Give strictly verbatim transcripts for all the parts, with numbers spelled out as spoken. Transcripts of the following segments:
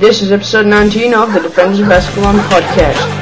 This is episode nineteen of the Defenders of Ascalon podcast.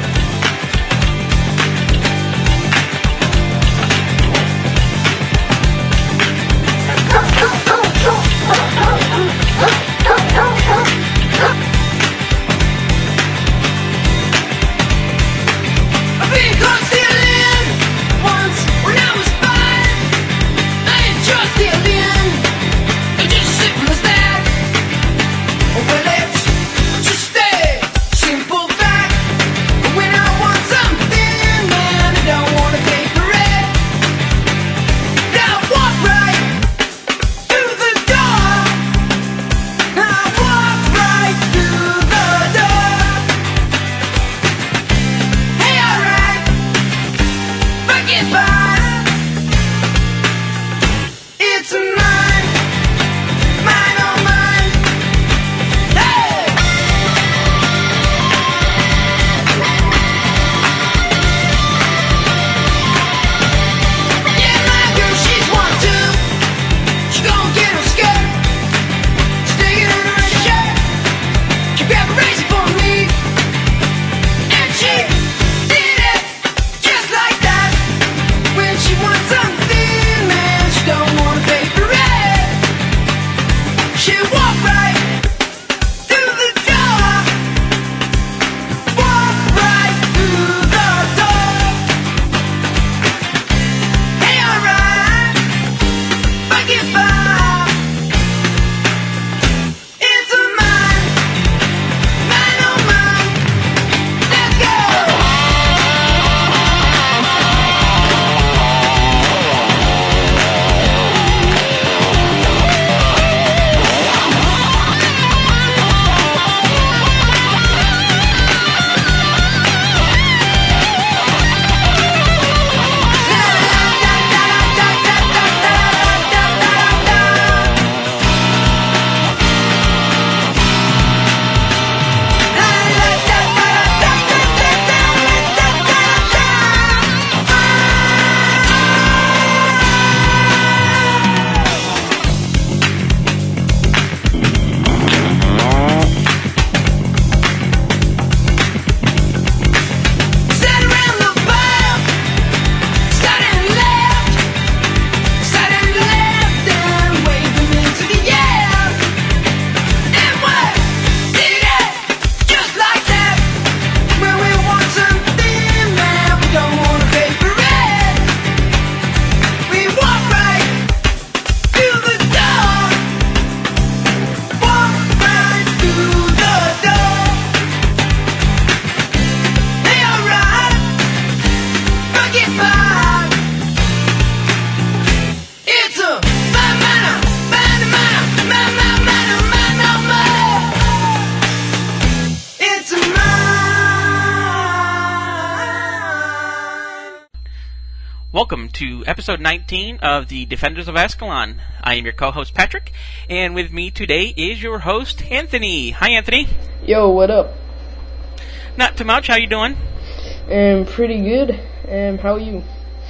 Welcome to episode nineteen of the Defenders of Ascalon. I am your co-host Patrick, and with me today is your host Anthony. Hi, Anthony. Yo, what up? Not too much. How you doing? Um, pretty good. Um, how are you?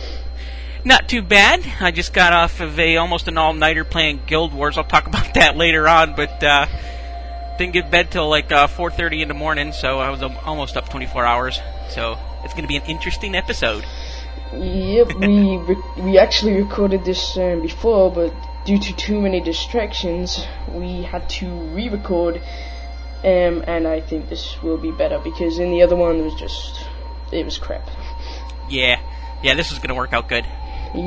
Not too bad. I just got off of a almost an all-nighter playing Guild Wars. I'll talk about that later on, but uh, didn't get to bed till like uh, four thirty in the morning, so I was um, almost up twenty-four hours. So it's going to be an interesting episode. Yep, we re- we actually recorded this um, before, but due to too many distractions, we had to re-record, um, and I think this will be better, because in the other one, it was just, it was crap. Yeah, yeah, this is going to work out good.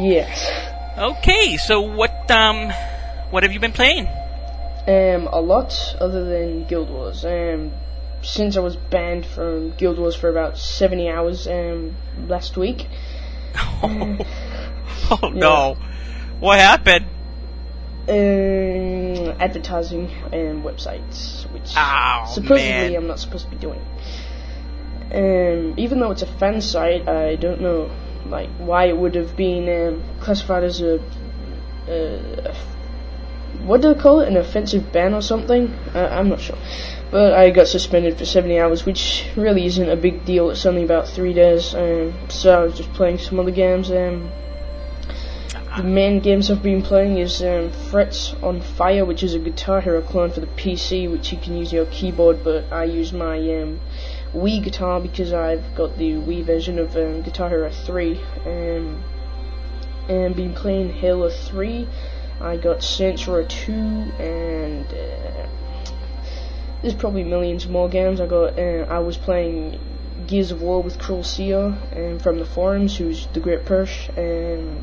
Yes. Okay, so what, um, what have you been playing? Um, a lot, other than Guild Wars. Um, since I was banned from Guild Wars for about seventy hours, um, last week. Oh, oh no. What happened? Um, advertising and websites, which oh, supposedly man. I'm not supposed to be doing. Um, even though it's a fan site, I don't know like why it would have been um, classified as a, a, a what do they call it? An offensive ban or something? Uh, I'm not sure. But I got suspended for seventy hours, which really isn't a big deal. It's only about three days. Um, so I was just playing some other games. Um, the main games I've been playing is um, Frets on Fire, which is a Guitar Hero clone for the P C, which you can use your keyboard, but I use my um, Wii guitar because I've got the Wii version of um, Guitar Hero three. Um, and been playing Halo three. I got Saints Row two, and uh, there's probably millions more games. I got. Uh, I was playing Gears of War with Cruel Seer um, from the forums, who's the Great Persh, um,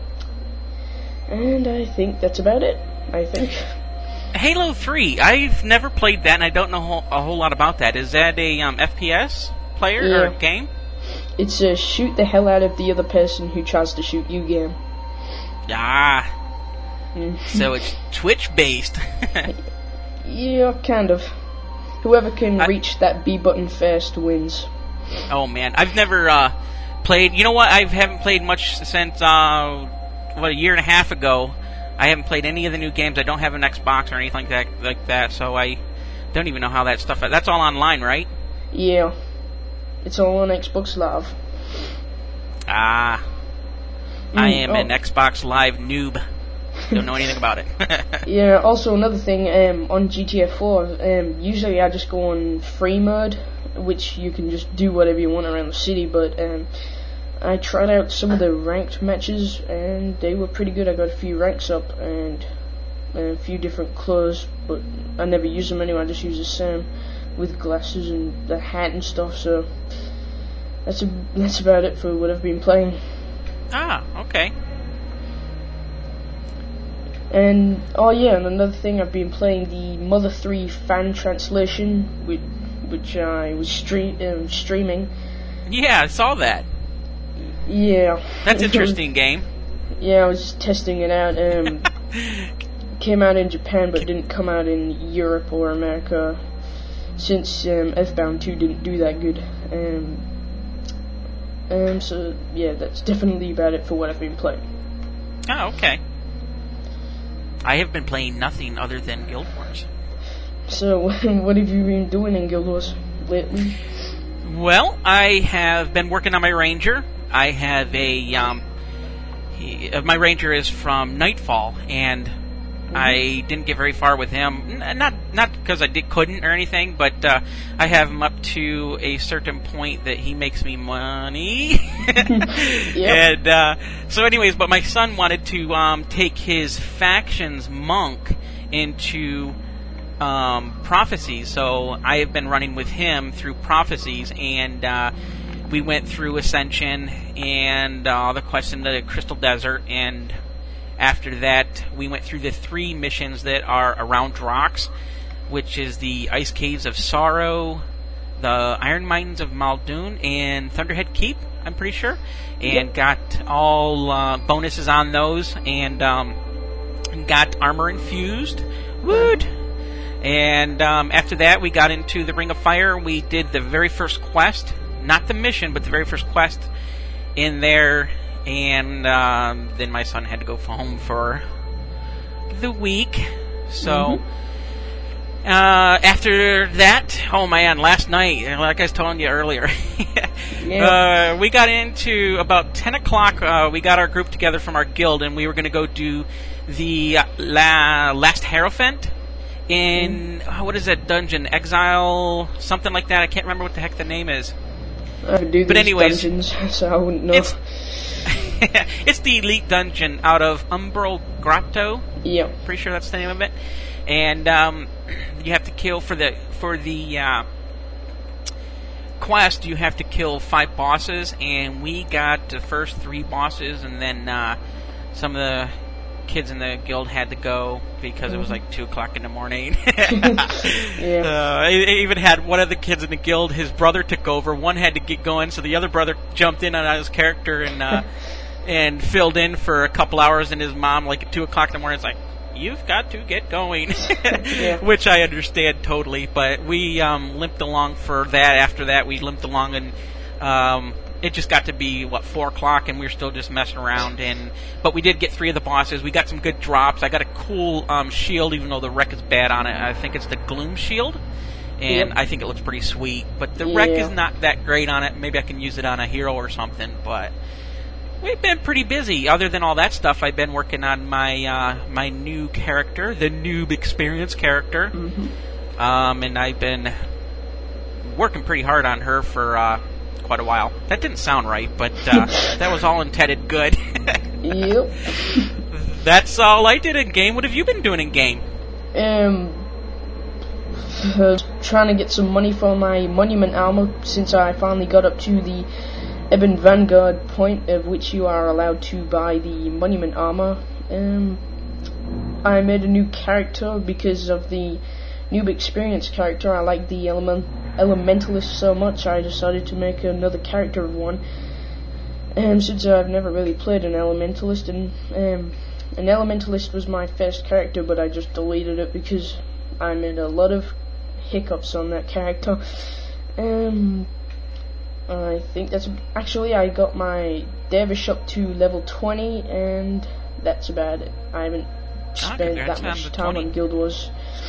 and I think that's about it. I think. Halo three, I've never played that, and I don't know a whole lot about that. Is that a um, F P S player yeah. or game? It's a shoot the hell out of the other person who tries to shoot you game. Ah. Mm. So it's Twitch-based. Yeah, kind of. Whoever can I- reach that B button first wins. Oh man, I've never uh, played. You know what? I haven't played much since uh, what a year and a half ago. I haven't played any of the new games. I don't have an Xbox or anything like that. Like that, so I don't even know how that stuff. That's all online, right? Yeah, it's all on Xbox Live. Ah, Mm, I am oh. an Xbox Live noob. Don't know anything about it. Yeah. Also, another thing um, on G T A four. Um, usually, I just go on free mode, which you can just do whatever you want around the city. But um, I tried out some of the ranked matches, and they were pretty good. I got a few ranks up and a few different clothes, but I never use them anyway. I just use the same with glasses and the hat and stuff. So that's a, that's about it for what I've been playing. Ah, okay. And oh yeah, and another thing, I've been playing the Mother three fan translation, which, which I was stream, um, streaming. Yeah, I saw that. Yeah, That's an interesting game. Yeah, I was just testing it out. Um, came out in Japan, but didn't come out in Europe or America, since um, Earthbound two didn't do that good. Um, um, so yeah, that's definitely about it for what I've been playing. Oh, okay. I have been playing nothing other than Guild Wars. So, what have you been doing in Guild Wars lately? Well, I have been working on my Ranger. I have a, um, he, uh, my Ranger is from Nightfall, and mm-hmm. I didn't get very far with him. N- not not because I did, couldn't or anything, but uh, I have him up to a certain point that he makes me money. Yep. And uh, so anyways, but my son wanted to um, take his faction's monk into um, prophecies, so I have been running with him through prophecies, and uh, we went through Ascension and uh, the quest in the Crystal Desert, and after that we went through the three missions that are around Drox, which is the Ice Caves of Sorrow, the Iron Mines of Muldoon, and Thunderhead Keep, I'm pretty sure, and got all uh, bonuses on those, and um, got armor infused. Woot! And um, after that, we got into the Ring of Fire. We did the very first quest, not the mission, but the very first quest in there, and um, then my son had to go home for the week. So mm-hmm. uh, after that, oh man, last night, like I was telling you earlier, yeah. uh, we got into about ten o'clock. Uh, we got our group together from our guild, and we were going to go do the uh, la- last Hierophant in mm. what is that dungeon? Exile, something like that. I can't remember what the heck the name is. I do but these anyways, dungeons, so I wouldn't know. It's, it's the elite dungeon out of Umbral Grotto. Yeah, pretty sure that's the name of it. And um, you have to kill for the for the uh, quest. You have to kill five bosses, and we got the first three bosses, and then uh, some of the kids in the guild had to go because it was like two o'clock in the morning. Yeah. Uh, I, I even had one of the kids in the guild. His brother took over. One had to get going, so the other brother jumped in on his character and uh, and filled in for a couple hours. And his mom, like at two o'clock in the morning, is like, "You've got to get going," yeah. Which I understand totally. But we um, limped along for that. After that, we limped along and. Um, It just got to be, what, four o'clock, and we were still just messing around. And But we did get three of the bosses. We got some good drops. I got a cool um, shield, even though the wreck is bad on it. I think it's the Gloom Shield, and yep. I think it looks pretty sweet. But the yeah. wreck is not that great on it. Maybe I can use it on a hero or something. But We've been pretty busy. Other than all that stuff, I've been working on my uh, my new character, the Noob Experience character. Mm-hmm. Um, and I've been working pretty hard on her for uh, quite a while. That didn't sound right, but uh, that was all intended good. Yep. That's all I did in game. What have you been doing in game? Um, uh, trying to get some money for my monument armor since I finally got up to the Ebon Vanguard point of which you are allowed to buy the monument armor. Um, I made a new character because of the Noob Experience character. I like the element Elementalist so much, I decided to make another character of one. Um, since I've never really played an Elementalist, and um, an Elementalist was my first character, but I just deleted it because I made a lot of hiccups on that character. Um, I think that's actually I got my Dervish up to level twenty, and that's about it. I haven't spent that much time on Guild Wars.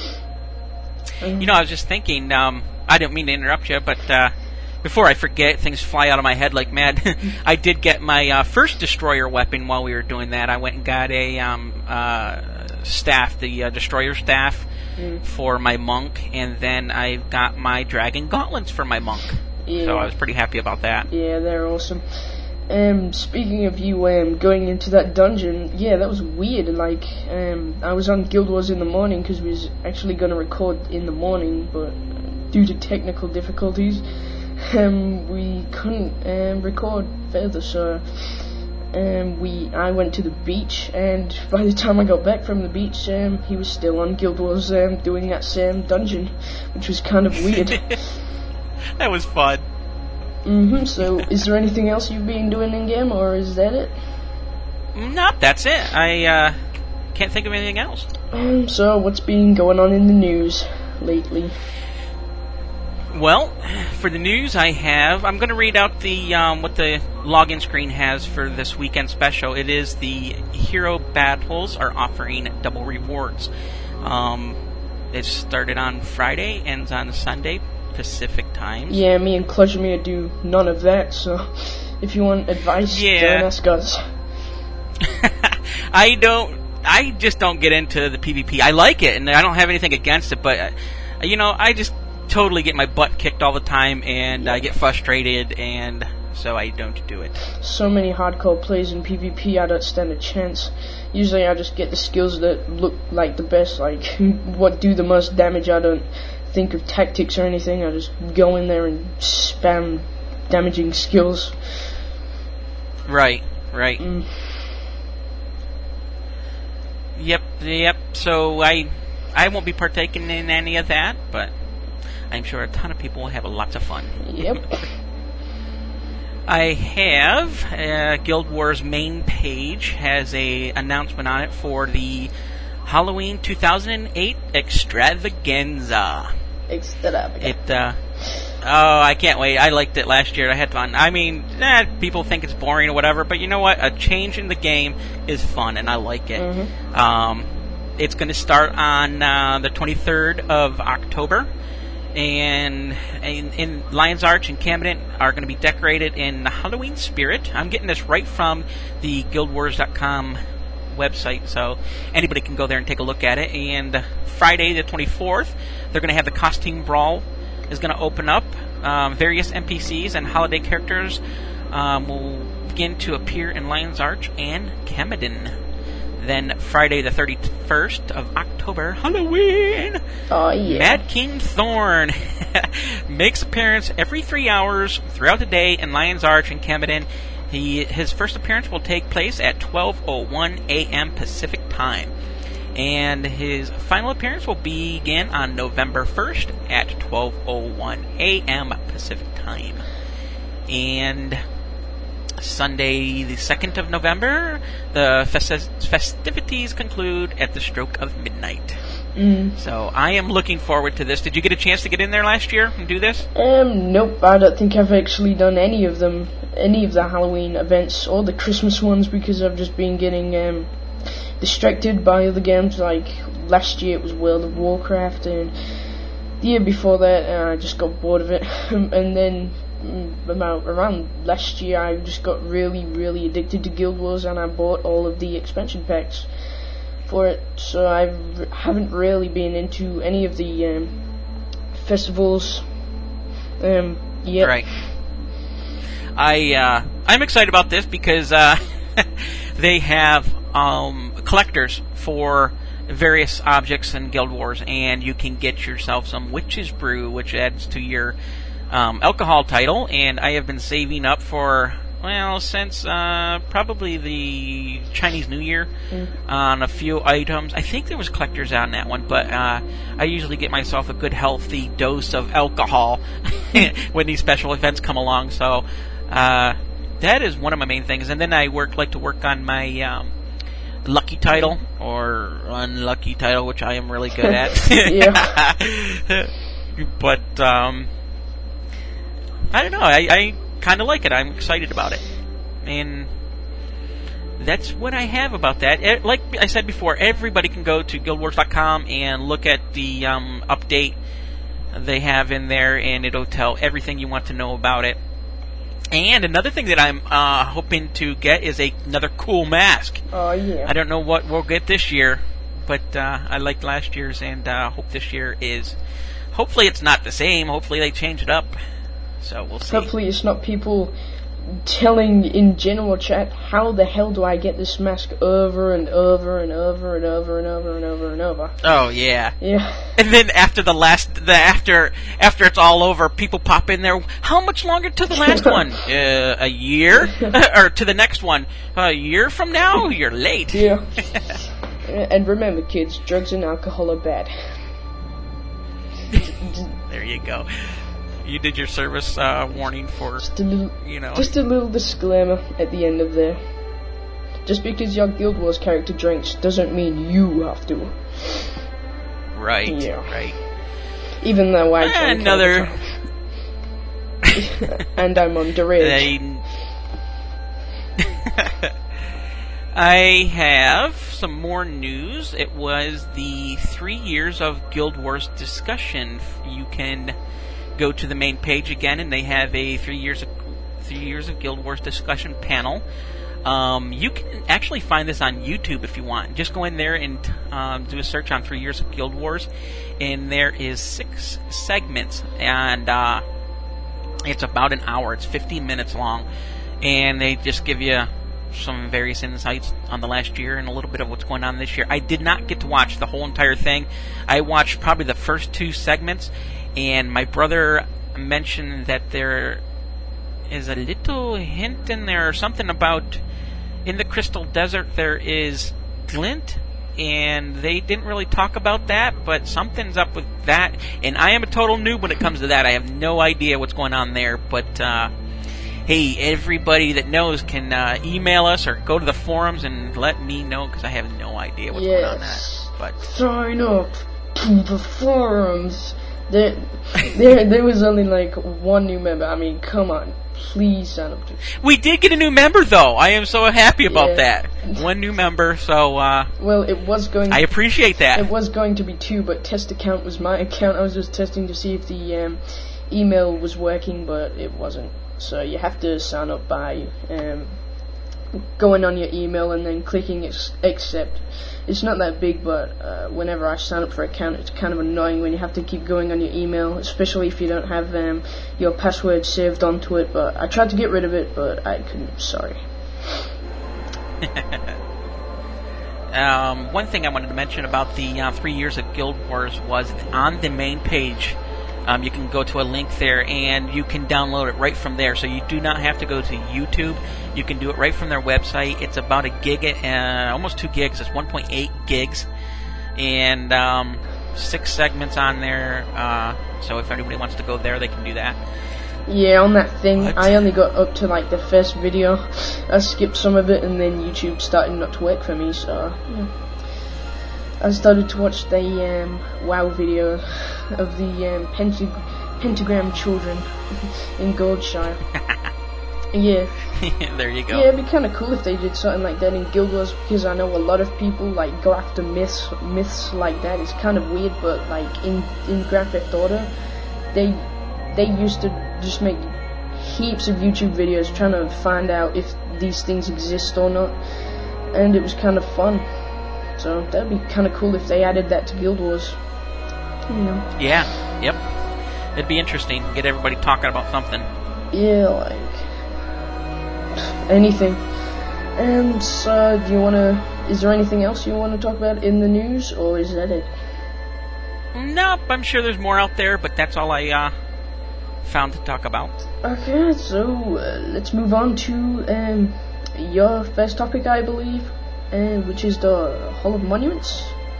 Um, you know, I was just thinking. Um, I didn't mean to interrupt you, but uh, before I forget, things fly out of my head like mad. I did get my uh, first destroyer weapon while we were doing that. I went and got a um, uh, staff, the uh, destroyer staff, mm. for my monk, and then I got my dragon gauntlets for my monk. Yeah. So I was pretty happy about that. Yeah, they're awesome. Um, speaking of you um, going into that dungeon, yeah, that was weird. Like, um, I was on Guild Wars in the morning because we was actually going to record in the morning, but due to technical difficulties, um, we couldn't um, record further. So, um, we I went to the beach, and by the time I got back from the beach, um, he was still on Guild Wars um, doing that same dungeon, which was kind of weird. That was fun. Mm-hmm, so is there anything else you've been doing in game, or is that it? Nope, that's it. I uh, can't think of anything else. Um, so what's been going on in the news lately? Well, for the news I have, I'm going to read out the um, what the login screen has for this weekend special. It is the Hero Battles are offering double rewards. Um, it started on Friday, ends on Sunday Pacific time. Yeah, me and Klajmir do none of that, so if you want advice, yeah. don't ask us. I don't, I just don't get into the PvP. I like it, and I don't have anything against it, but, uh, you know, I just totally get my butt kicked all the time, and yeah. I get frustrated, and so I don't do it. So many hardcore plays in PvP, I don't stand a chance. Usually I just get the skills that look like the best, like what do the most damage. I don't think of tactics or anything. I just go in there and spam damaging skills. Right, right. Mm. Yep, yep. So I, I won't be partaking in any of that, but I'm sure a ton of people will have lots of fun. Yep. I have uh, Guild Wars main page has a announcement on it for the Halloween two thousand eight Extravaganza. Extravaganza. It, uh, oh, I can't wait. I liked it last year. I had fun. I mean, eh, people think it's boring or whatever, but you know what? A change in the game is fun, and I like it. Mm-hmm. Um, it's going to start on uh, the twenty-third of October, and in, in Lion's Arch and Camden are going to be decorated in the Halloween spirit. I'm getting this right from the guild wars dot com website, so anybody can go there and take a look at it. And Friday the twenty-fourth, they're going to have the costume brawl is going to open up. Um, various N P Cs and holiday characters um, will begin to appear in Lion's Arch and Camden. Then Friday the thirty-first of October, Halloween, oh yeah, Mad King Thorn makes appearance every three hours throughout the day in Lion's Arch and Camden. He, his first appearance will take place at twelve oh one a.m. Pacific Time. And his final appearance will begin on November first at twelve oh one a.m. Pacific Time. And Sunday the second of November, the festi- festivities conclude at the stroke of midnight. Mm. So I am looking forward to this. Did you get a chance to get in there last year and do this? Um, nope. I don't think I've actually done any of them, any of the Halloween events or the Christmas ones, because I've just been getting um, distracted by other games. Like last year it was World of Warcraft, and the year before that uh, I just got bored of it. And then about around last year, I just got really, really addicted to Guild Wars, and I bought all of the expansion packs for it. So I haven't really been into any of the um, festivals um, yet. Right. I uh, I'm excited about this because uh, they have um, collectors for various objects in Guild Wars, and you can get yourself some Witch's Brew, which adds to your um, alcohol title. And I have been saving up for, well, since uh, probably the Chinese New Year mm. on a few items. I think there was collectors on that one, but uh, I usually get myself a good healthy dose of alcohol when these special events come along. So uh, that is one of my main things. And then I work like to work on my um, lucky title or unlucky title, which I am really good at. Yeah. But um, I don't know. I, I kind of like it. I'm excited about it, and that's what I have about that. Like I said before, everybody can go to guild wars dot com and look at the um, update they have in there, and it'll tell everything you want to know about it. And another thing that I'm uh, hoping to get is a, another cool mask. Oh, yeah. I don't know what we'll get this year, but uh, I liked last year's, and uh, hope this year is... Hopefully it's not the same. Hopefully they change it up. So we'll see. Hopefully it's not people telling in general chat, how the hell do I get this mask over and over and over and over and over and over and over. Oh yeah. Yeah. And then after the last, the after after it's all over, people pop in there. How much longer to the last one? Uh, a year, or to the next one? A year from now? You're late. Yeah. And remember, kids, drugs and alcohol are bad. There you go. You did your service uh, warning for, just a little, you know. Just a little disclaimer at the end of there. Just because your Guild Wars character drinks doesn't mean you have to. Right, yeah. right. Even though I drink another... and I'm underage. I... I have some more news. It was the three years of Guild Wars discussion. You can go to the main page again, and they have a three years of three years of Guild Wars discussion panel. Um, you can actually find this on YouTube if you want. Just go in there and um, do a search on three years of Guild Wars, and there is six segments, and uh, it's about an hour. It's fifteen minutes long, and they just give you some various insights on the last year and a little bit of what's going on this year. I did not get to watch the whole entire thing. I watched probably the first two segments, and my brother mentioned that there is a little hint in there or something about in the Crystal Desert there is glint, and they didn't really talk about that, but something's up with that, and I am a total noob when it comes to that. I have no idea what's going on there, but uh hey, everybody that knows can uh, email us or go to the forums and let me know, because I have no idea what's yes. going on there. But sign up to the forums. There, there, there was only like one new member. I mean, come on, please sign up to. We did get a new member, though. I am so happy about yeah. that. One new member, so uh, well, it was going. I appreciate that. It was going to be two, but test account was my account. I was just testing to see if the um, email was working, but it wasn't. So you have to sign up by um, going on your email and then clicking ex- accept. It's not that big, but uh, whenever I sign up for an account, it's kind of annoying when you have to keep going on your email, especially if you don't have um, your password saved onto it. But I tried to get rid of it, but I couldn't. Sorry. um, one thing I wanted to mention about the uh, three years of Guild Wars was on the main page. Um, you can go to a link there, and you can download it right from there. So you do not have to go to YouTube. You can do it right from their website. It's about a gig, uh, almost two gigs. It's one point eight gigs, and um, six segments on there. Uh, so if anybody wants to go there, they can do that. Yeah, on that thing, what? I only got up to like the first video. I skipped some of it, and then YouTube started not to work for me. So yeah. I started to watch the um, WoW video of the um, pentag- pentagram children in Goldshire. Yeah. There you go. Yeah, it'd be kind of cool if they did something like that in Guild Wars, because I know a lot of people like go after myths, myths like that. It's kind of weird, but like in in Grand Theft Auto, they they used to just make heaps of YouTube videos trying to find out if these things exist or not, and it was kind of fun. So that'd be kind of cool if they added that to Guild Wars. You know. Yeah. Yep. It'd be interesting. Get everybody talking about something. Yeah, like anything. And uh, do you want to? Is there anything else you want to talk about in the news, or is that it? Nope. I'm sure there's more out there, but that's all I uh, found to talk about. Okay, so uh, let's move on to um, your first topic, I believe, uh, which is the Hall of Monuments.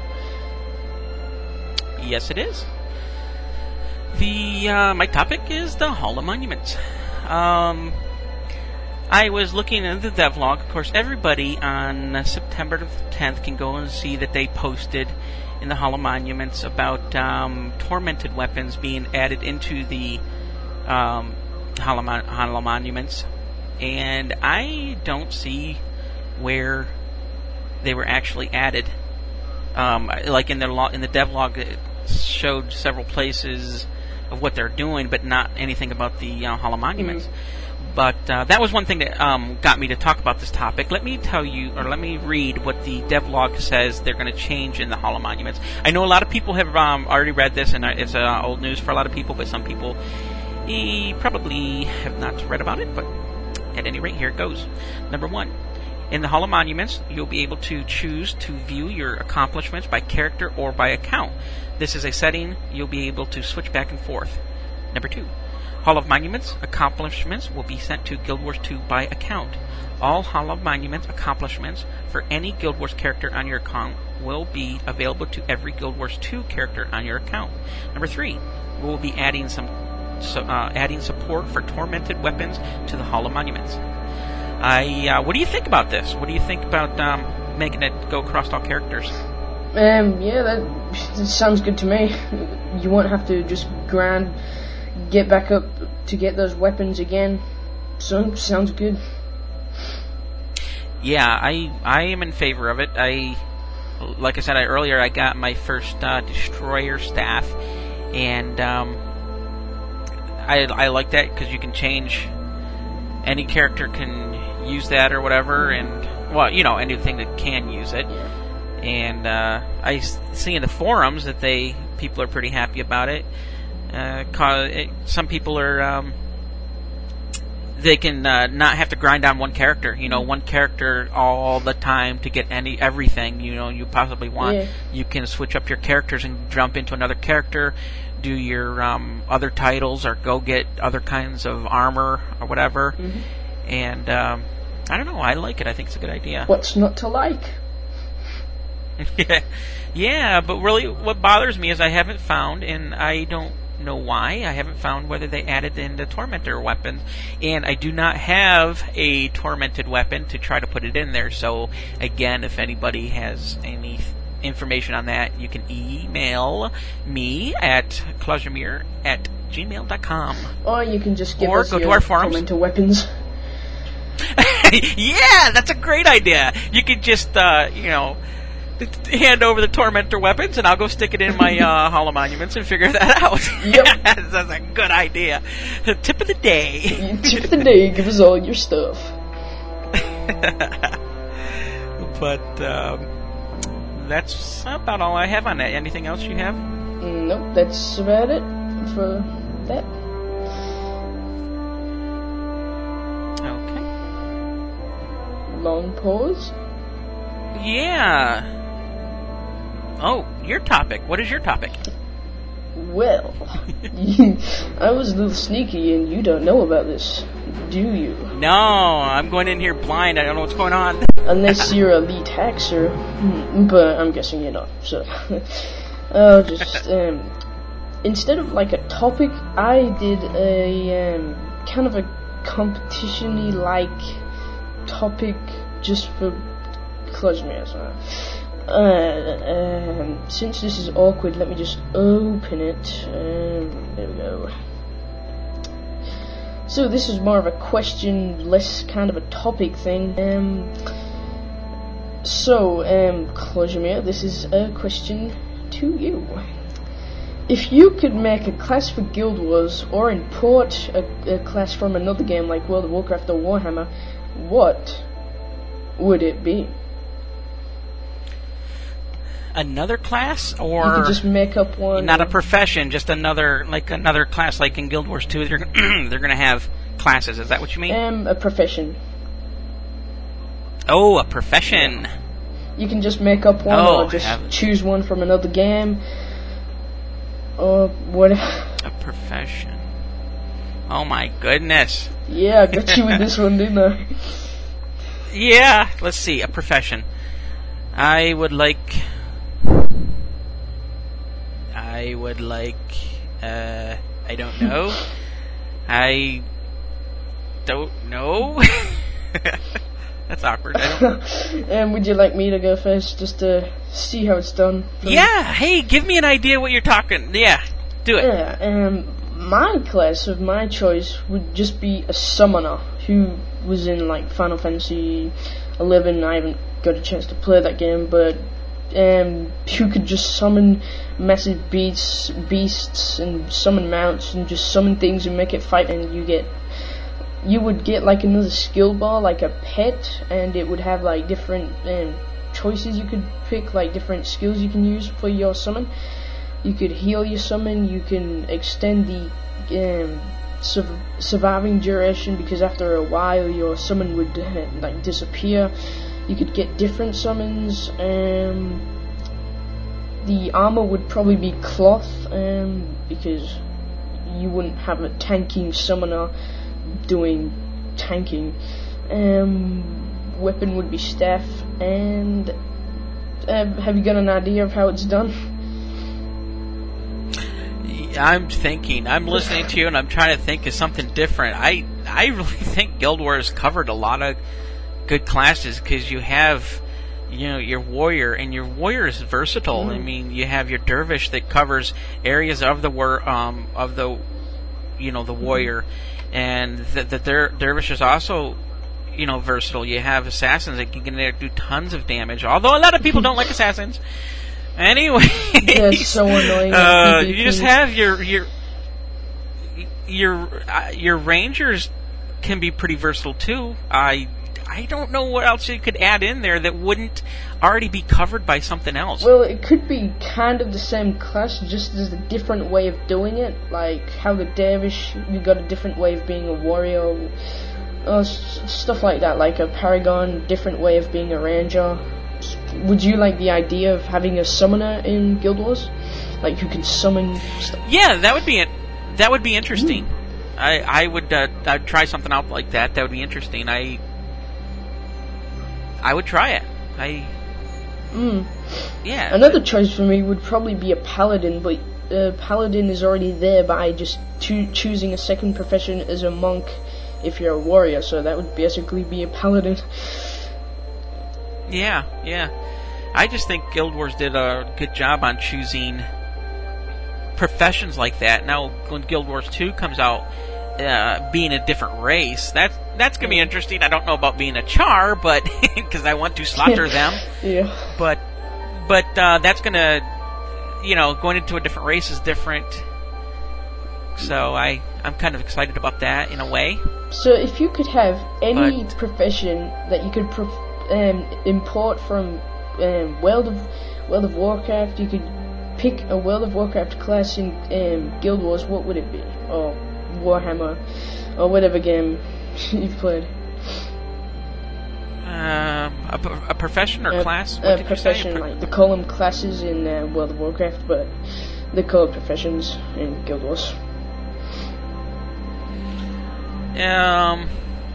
Yes, it is. The uh, my topic is the Hall of Monuments. Um, I was looking at the devlog. Of course, everybody on uh, September tenth can go and see that they posted in the Hall of Monuments about um, tormented weapons being added into the um, Hall, of Mon- Hall of Monuments, and I don't see where they were actually added. Um, like in the lo- in the devlog, it showed several places of what they're doing, but not anything about the uh, Hall of Monuments. Mm-hmm. But uh, that was one thing that um, got me to talk about this topic. Let me tell you, or let me read what the devlog says they're going to change in the Hall of Monuments. I know a lot of people have um, already read this, and it's uh, old news for a lot of people, but some people eh, probably have not read about it. But at any rate, here it goes. Number one. In the Hall of Monuments, you'll be able to choose to view your accomplishments by character or by account. This is a setting you'll be able to switch back and forth. Number two. Hall of Monuments accomplishments will be sent to Guild Wars two by account. All Hall of Monuments accomplishments for any Guild Wars character on your account will be available to every Guild Wars two character on your account. Number three. We'll be adding some so, uh, adding support for tormented weapons to the Hall of Monuments. I, uh, what do you think about this? What do you think about um, making it go across all characters? Um, yeah, that, that sounds good to me. You won't have to just grind, get back up to get those weapons again. So, sounds good. Yeah, I I am in favor of it. I, like I said I, earlier, I got my first uh, Destroyer staff, and um, I I like that because you can change. Any character can use that or whatever, and, well, you know, anything that can use it. And uh, I see in the forums that they people are pretty happy about it. Uh, cause it some people are, um, they can uh, not have to grind on one character, you know, one character all the time to get any everything, you know, you possibly want. Yeah. You can switch up your characters and jump into another character, do your um, other titles, or go get other kinds of armor or whatever. Mm-hmm. And um, I don't know, I like it. I think it's a good idea. What's not to like? yeah, yeah, but really what bothers me is I haven't found, and I don't know why, I haven't found whether they added in the Tormentor weapons, and I do not have a Tormented weapon to try to put it in there. So again, if anybody has any information on that, you can email me at clausemir at gmail dot com. Or you can just give or us go your to our forums. Tormentor weapons. Yeah, that's a great idea. You could just, uh, you know, hand over the Tormentor weapons, and I'll go stick it in my uh, Hall of Monuments and figure that out. Yep. That's a good idea. Tip of the day. Tip of the day, give us all your stuff. But um, that's about all I have on that. Anything else you have? Nope, that's about it for that. Okay. Long pause. Yeah. Oh, your topic. What is your topic? Well, I was a little sneaky, and you don't know about this, do you? No, I'm going in here blind. I don't know what's going on. Unless you're a elite hacker, but I'm guessing you're not. So, I'll just um, instead of like a topic, I did a um, kind of a competition-y like topic just for Clausemir. Uh, um, since this is awkward, let me just open it. Um, there we go. So this is more of a question, less kind of a topic thing. Um, so, um, Clausemir, this is a question to you. if you could make a class for Guild Wars or import a, a class from another game like World of Warcraft or Warhammer, what would it be? Another class, or you could just make up one. Not a profession, just another like another class, like in Guild Wars two. They're they're going to have classes. Is that what you mean? Um, a profession. Oh, a profession. You can just make up one, oh, or just heavens. choose one from another game, or what? A profession. Oh my goodness. Yeah, I got you with this one, didn't I? Yeah. Let's see. A profession. I would like. I would like, uh, I don't know. I don't know. That's awkward. I don't... um, would you like me to go first, just to see how it's done? Yeah, hey, give me an idea what you're talking. Yeah, do it. Yeah, um, my class of my choice would just be a summoner who was in, like, Final Fantasy eleven. I haven't got a chance to play that game, but Um, who could just summon massive beasts, beasts, and summon mounts, and just summon things and make it fight. And you get, you would get like another skill bar, like a pet, and it would have like different um, choices you could pick, like different skills you can use for your summon. You could heal your summon. You can extend the um, su- surviving duration, because after a while your summon would uh, like disappear. You could get different summons. Um, the armor would probably be cloth, um, because you wouldn't have a tanking summoner doing tanking. Um, weapon would be staff. And uh, have you got an idea of how it's done? I'm thinking. I'm listening to you, and I'm trying to think of something different. I I really think Guild Wars covered a lot of good classes, because you have, you know, your warrior, and your warrior is versatile. Mm. I mean, you have your dervish that covers areas of the war, um, of the, you know, the warrior, and the, the der- dervish is also, you know, versatile. You have assassins that can get in there do tons of damage. Although a lot of people don't like assassins. Anyway, yeah, it's so annoying. Uh, you just have your your your uh, your rangers can be pretty versatile too. I. I don't know what else you could add in there that wouldn't already be covered by something else. Well, it could be kind of the same class, just as a different way of doing it. Like how the dervish, you got a different way of being a warrior, uh, s- stuff like that. Like a paragon, different way of being a ranger. Would you like the idea of having a summoner in Guild Wars, like who can summon stuff? Yeah, that would be it. That would be interesting. Mm. I I would uh, I'd try something out like that. That would be interesting. I. I would try it. I. Mm. Yeah. Another choice for me would probably be a paladin, but uh, paladin is already there by just cho- choosing a second profession as a monk if you're a warrior, so that would basically be a paladin. Yeah, yeah. I just think Guild Wars did a good job on choosing professions like that. Now, when Guild Wars two comes out, uh, being a different race, that's that's gonna be interesting. I don't know about being a Char, but because I want to slaughter them. Yeah. But but uh, that's gonna, you know, going into a different race is different. So I I'm kind of excited about that in a way. So if you could have any but, profession that you could prof- um, import from um, World of World of Warcraft, you could pick a World of Warcraft class in um, Guild Wars. What would it be? Or Warhammer, or whatever game you've played. Um, a, a profession or a, class? What a did profession, you say? like they call them classes in uh, World of Warcraft, but they call it professions in Guild Wars. Um,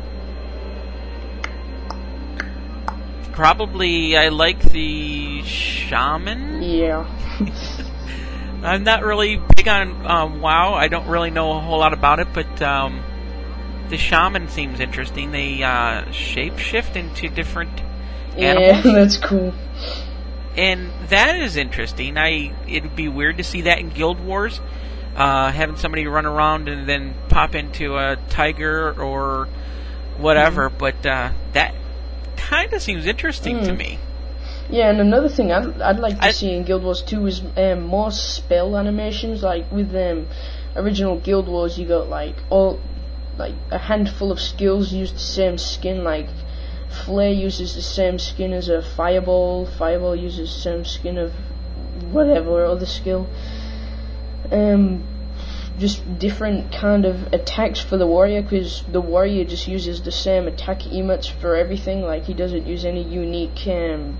probably I like the shaman. Yeah. I'm not really big on um, WoW. I don't really know a whole lot about it, but um, the shaman seems interesting. They uh, shapeshift into different animals. Yeah, that's cool. And that is interesting. I it'd be weird to see that in Guild Wars. Uh, having somebody run around and then pop into a tiger or whatever, mm. but uh, that kind of seems interesting mm. to me. Yeah, and another thing I'd, I'd like to I, see in Guild Wars two is um, more spell animations. Like with um, original Guild Wars, you got like all like a handful of skills use the same skin. Like Flare uses the same skin as a Fireball. Fireball uses the same skin of whatever other skill. Um, just different kind of attacks for the warrior, because the warrior just uses the same attack emotes for everything. Like he doesn't use any unique um,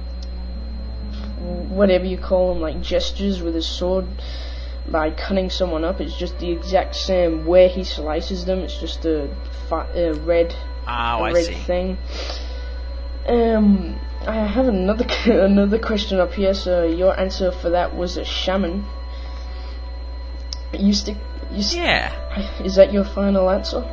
whatever you call them, like gestures with his sword by cutting someone up. It's just the exact same way he slices them. It's just a, fi- a red, oh, a I red see. thing. Um, I have another another question up here. So your answer for that was a shaman. You stick. You st- Yeah. Is that your final answer?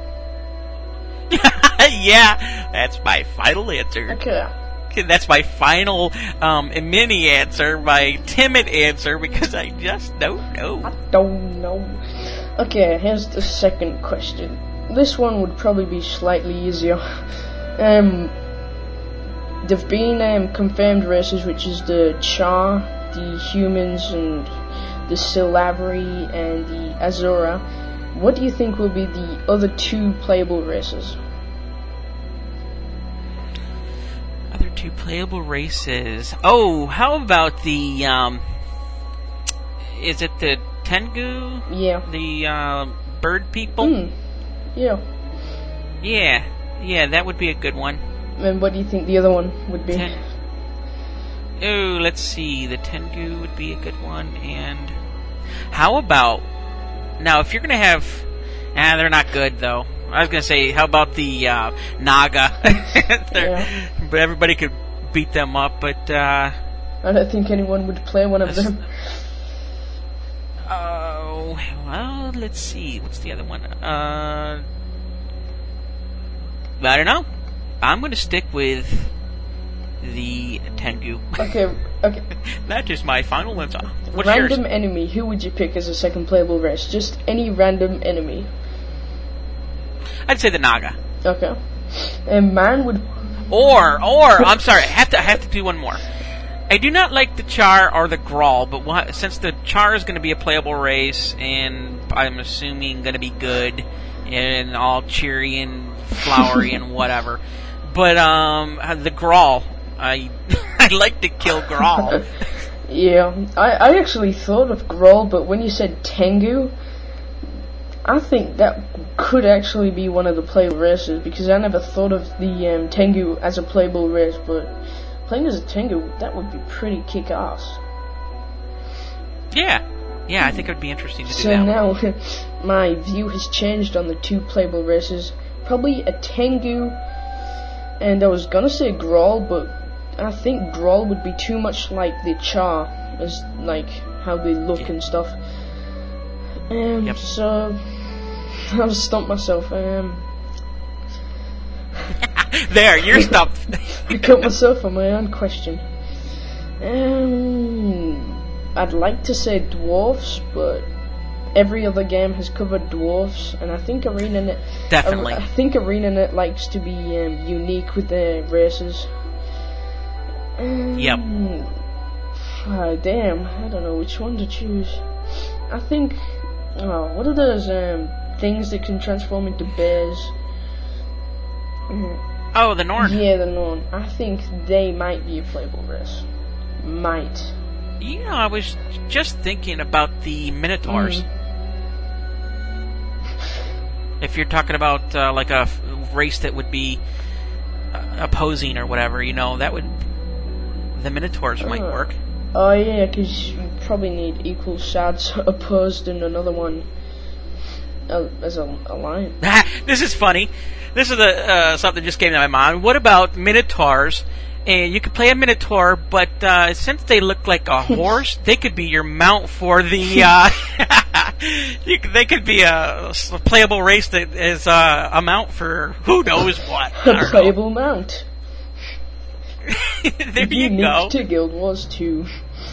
Yeah, that's my final answer. Okay. That's my final um, mini answer, my timid answer, because I just don't know. I don't know. Okay, here's the second question. This one would probably be slightly easier. Um, there've been um, confirmed races, which is the Char, the humans, and the Silaveri, and the Azura. What do you think will be the other two playable races? Other two playable races. Oh, how about the, um, is it the Tengu? Yeah. The, uh, bird people? Mm. Yeah. Yeah. Yeah, that would be a good one. And what do you think the other one would be? Ten- oh, let's see. The Tengu would be a good one, and how about, now if you're gonna have, ah, they're not good though. I was gonna say, how about the uh, Naga? Yeah. But everybody could beat them up. But uh, I don't think anyone would play one of them. Oh, well, let's see. What's the other one? Uh, I don't know. I'm gonna stick with the Tengu. Okay, okay. That is my final answer. What's Random yours? enemy. Who would you pick as a second playable race? Just any random enemy. I'd say the Naga. Okay. And man would. Or, or, I'm sorry, I have to, I have to do one more. I do not like the Char or the Grawl, but wha- since the Char is going to be a playable race, and I'm assuming going to be good, and all cheery and flowery and whatever, but um, the Grawl, I, I like to kill Grawl. Yeah, I, I actually thought of Grawl, but when you said Tengu, I think that could actually be one of the playable races, because I never thought of the um, Tengu as a playable race, but playing as a Tengu, that would be pretty kick-ass. Yeah, yeah, I think it would be interesting to do so that. So now, my view has changed on the two playable races. Probably a Tengu, and I was gonna say Grawl, but I think Grawl would be too much like the Char, as like how they look yeah. and stuff. Um, yep. So I've stumped myself. Um, there, you're stumped. I cut myself on my own question. Um, I'd like to say dwarfs, but every other game has covered dwarfs, and I think ArenaNet Definitely. I, I think ArenaNet likes to be um, unique with their races. Um, Yep. Oh, damn, I don't know which one to choose. I think. Oh, what are those um, things that can transform into bears? Oh, the Norn. Yeah, the Norn. I think they might be a playable race. Might. You know, I was just thinking about the Minotaurs. Mm. If you're talking about uh, like a f- race that would be uh, opposing or whatever, you know, that would, the Minotaurs uh. might work. Oh yeah, because you probably need equal shards opposed in another one uh, as a alliance. This is funny. This is a, uh, something that just came to my mind. What about Minotaurs? And you could play a Minotaur, but uh, since they look like a horse, they could be your mount for the. Uh, you could, they could be a, a playable race that is uh, a mount for who knows what. A playable know. mount. There you Unique go. to Guild Wars two.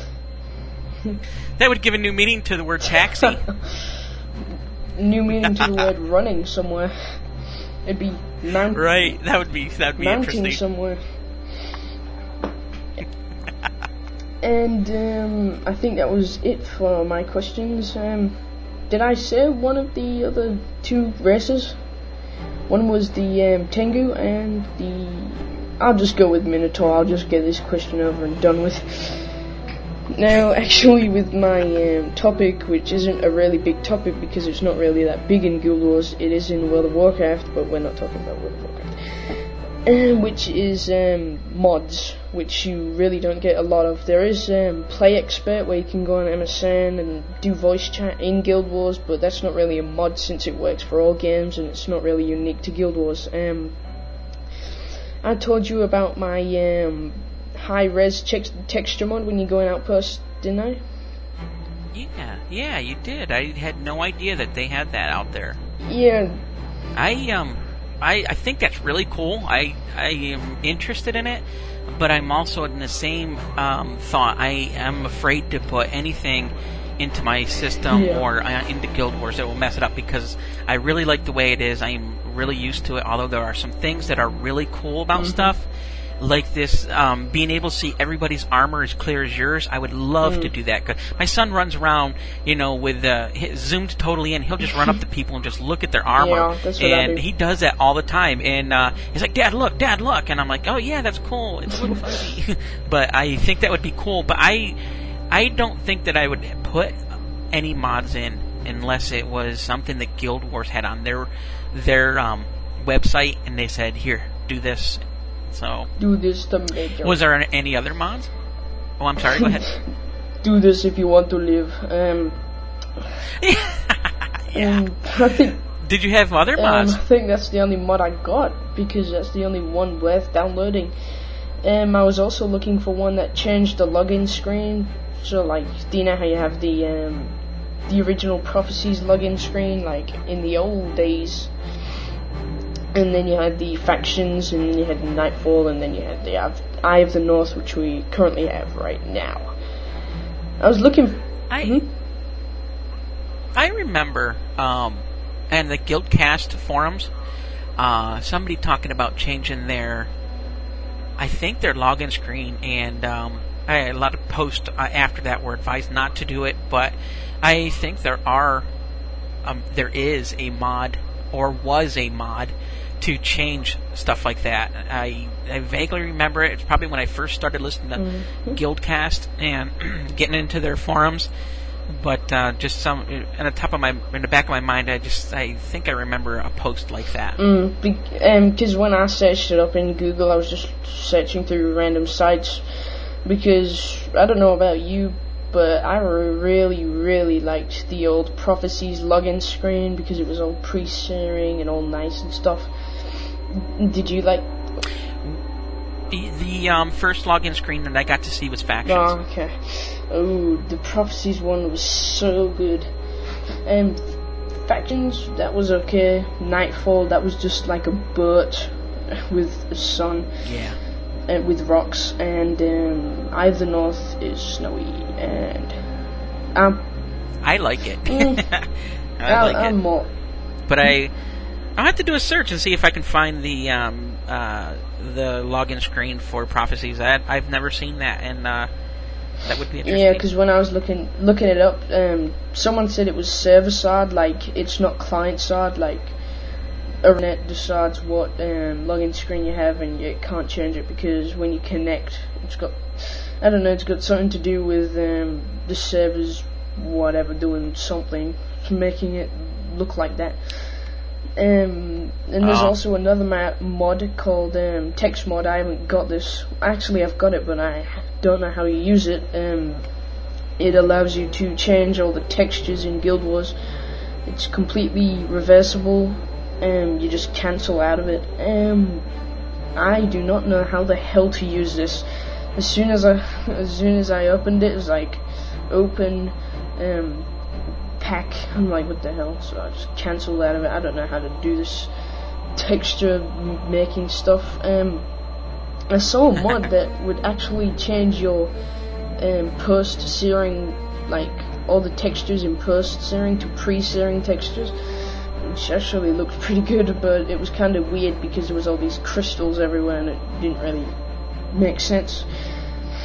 That would give a new meaning to the word taxi. New meaning to the word running somewhere. It'd be mount. Right. That would be that would be mounting interesting. somewhere. And um, I think that was it for my questions. Um, did I say one of the other two races? One was the um, Tengu and the... I'll just go with Minotaur. I'll just get this question over and done with. Now, actually, with my um, topic, which isn't a really big topic because it's not really that big in Guild Wars, it is in World of Warcraft, but we're not talking about World of Warcraft. Um, which is um, mods, which you really don't get a lot of. There is um, Play Expert, where you can go on M S N and do voice chat in Guild Wars, but that's not really a mod since it works for all games and it's not really unique to Guild Wars. Um, I told you about my um, high-res tex- texture mod when you go in Outpost, didn't I? Yeah, yeah, you did. I had no idea that they had that out there. Yeah. I um, I I think that's really cool. I I am interested in it, but I'm also in the same um, thought. I am afraid to put anything into my system yeah. or uh, into Guild Wars that will mess it up because I really like the way it is. I'm really used to it, although there are some things that are really cool about mm-hmm. stuff. Like this, um, being able to see everybody's armor as clear as yours. I would love mm. to do that. Cause my son runs around, you know, with uh, zoomed totally in. He'll just run up to people and just look at their armor. Yeah, that's what and I do. He does that all the time. And uh, he's like, "Dad, look! Dad, look!" And I'm like, "Oh yeah, that's cool. It's a little fuzzy." But I think that would be cool. But I, I don't think that I would put any mods in unless it was something that Guild Wars had on their their um, website, and they said, "Here, do this." So, do this to make was there any other mods? Oh, I'm sorry. Go ahead. Do this if you want to live. Um, yeah. Um, I think. Did you have other mods? Um, I think that's the only mod I got because that's the only one worth downloading. Um, I was also looking for one that changed the login screen. So, like, do you know how you have the um, the original Prophecies login screen, like in the old days? And then you had the factions, and then you had Nightfall, and then you had the Eye of the North, which we currently have right now. I was looking... I hmm? I remember, um, and the Guildcast forums, uh, somebody talking about changing their, I think their login screen, and um, I, a lot of posts uh, after that were advised not to do it, but I think there are, um, there is a mod, or was a mod, to change stuff like that. I, I vaguely remember it. It's probably when I first started listening to mm-hmm. Guildcast and getting into their forums. But uh, just some in the top of my, in the back of my mind, I just I think I remember a post like that. Mm, because um, when I searched it up in Google, I was just searching through random sites. Because I don't know about you, but I really, really liked the old Prophecies login screen because it was all pre-sharing and all nice and stuff. Did you like... The, the um, first login screen that I got to see was Factions. Oh, okay. Oh, the Prophecies one was so good. Um, Factions, that was okay. Nightfall, that was just like a boat with a sun. Yeah. Uh, with rocks, and um, Eye of the North is snowy, and um, I like it. Mm, I I'll, like I'm it. More. But I, I'll have to do a search and see if I can find the um, uh, the login screen for Prophecies. I, I've never seen that, and uh, that would be interesting. Yeah, because when I was looking looking it up, um, someone said it was server side, like it's not client side, like. Internet decides what um, login screen you have, and you can't change it because when you connect, it's got, I don't know, it's got something to do with um, the servers, whatever, doing something, making it look like that. Um, and there's oh. also another ma- mod called um, Text Mod. I haven't got this. Actually, I've got it, but I don't know how you use it. Um, it allows you to change all the textures in Guild Wars. It's completely reversible. Um, you just cancel out of it. Um, I do not know how the hell to use this. As soon as I, as soon as I opened it, it was like, open, um, pack. I'm like, what the hell? So I just canceled out of it. I don't know how to do this texture making stuff. Um, I saw a mod that would actually change your um, post-searing, like all the textures in post-searing to pre-searing textures. Which actually looked pretty good, but it was kind of weird because there was all these crystals everywhere and it didn't really make sense.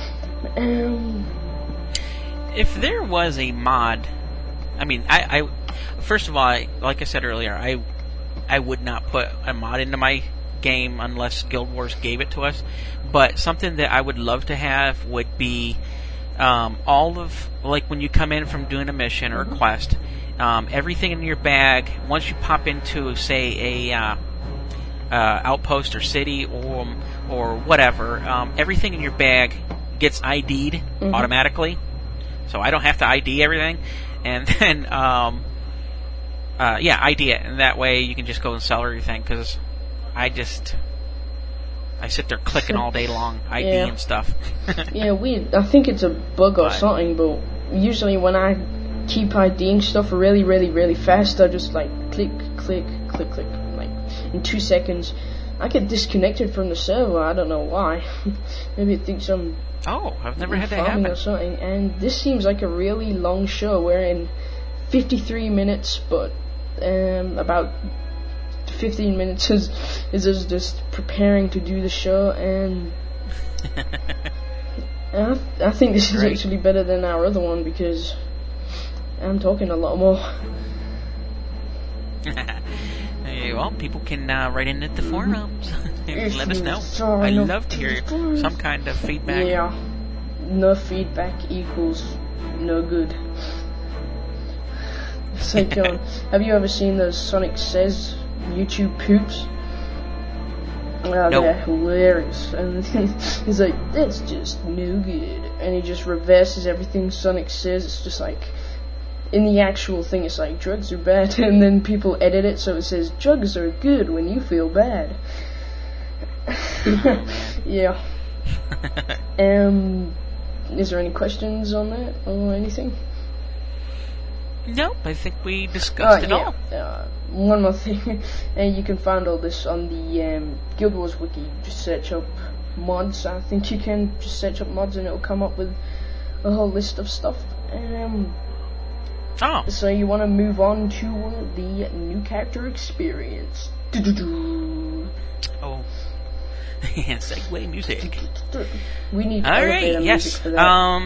Um, if there was a mod, I mean, I, I first of all, I, like I said earlier, I I would not put a mod into my game unless Guild Wars gave it to us. But something that I would love to have would be um, all of, like when you come in from doing a mission or a quest, um, everything in your bag, once you pop into, say, a uh, uh, outpost or city or or whatever, um, everything in your bag gets I D'd mm-hmm. automatically. So I don't have to I D everything. And then, um, uh, yeah, I D it. And that way you can just go and sell everything, because I just... I sit there clicking all day long, I D yeah. and stuff. yeah, we. I think it's a bug or but, something, but usually when I keep IDing stuff really, really, really fast, I just like click, click, click, click, like in two seconds. I get disconnected from the server. I don't know why. Maybe it thinks I'm. Oh, I've never had that happen. Or something. And this seems like a really long show. We're in fifty-three minutes, but um, about. fifteen minutes is is us just preparing to do the show, and I, I think this is Great. actually better than our other one because I'm talking a lot more. Hey, well, people can uh, write in at the forums and let us know. I'd love to hear some kind of feedback. Yeah, no feedback equals no good. It's like, um, have you ever seen those Sonic Says YouTube poops? Oh, nope. They're hilarious. And he's like, that's just no good. And he just reverses everything Sonic says. It's just like, in the actual thing, it's like, drugs are bad. And then people edit it so it says, drugs are good when you feel bad. yeah. um, is there any questions on that or anything? Nope, I think we discussed oh, it yeah. all. Uh, one more thing, and you can find all this on the um, Guild Wars wiki. Just search up mods. I think you can just search up mods and it'll come up with a whole list of stuff. Um, oh. So you want to move on to uh, the new character experience. Oh. Segway music. We need all elevator right, music yes. for that. Um.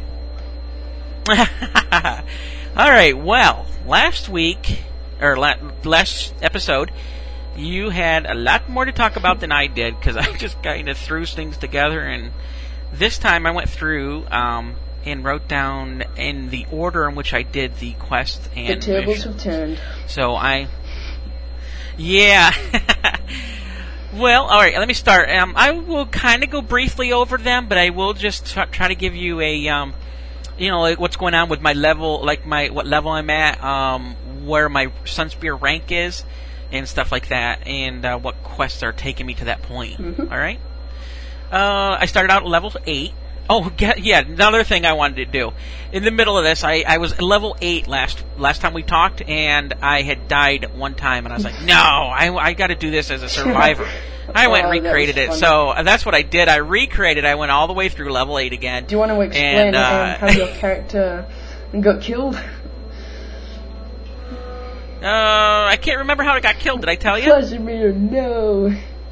All right. Well, last week or la- last episode, you had a lot more to talk about than I did because I just kind of threw things together. And this time, I went through um, and wrote down in the order in which I did the quest and the tables mission. have turned. So I, yeah. Well, all right. Let me start. Um, I will kind of go briefly over them, but I will just t- try to give you a. Um, You know, like what's going on with my level, like my what level I'm at, um, where my Sunspear rank is, and stuff like that, and uh, what quests are taking me to that point. Mm-hmm. All right. Uh, I started out at level eight. Oh, yeah. Another thing I wanted to do in the middle of this, I, I was level eight last last time we talked, and I had died one time, and I was like, no, I I got to do this as a survivor. I went and oh, recreated it, so that's what I did. I recreated. I went all the way through level eight again. Do you want to explain and, uh, um, how your character got killed? Uh, I can't remember how it got killed. Did I tell you? Casimir, no.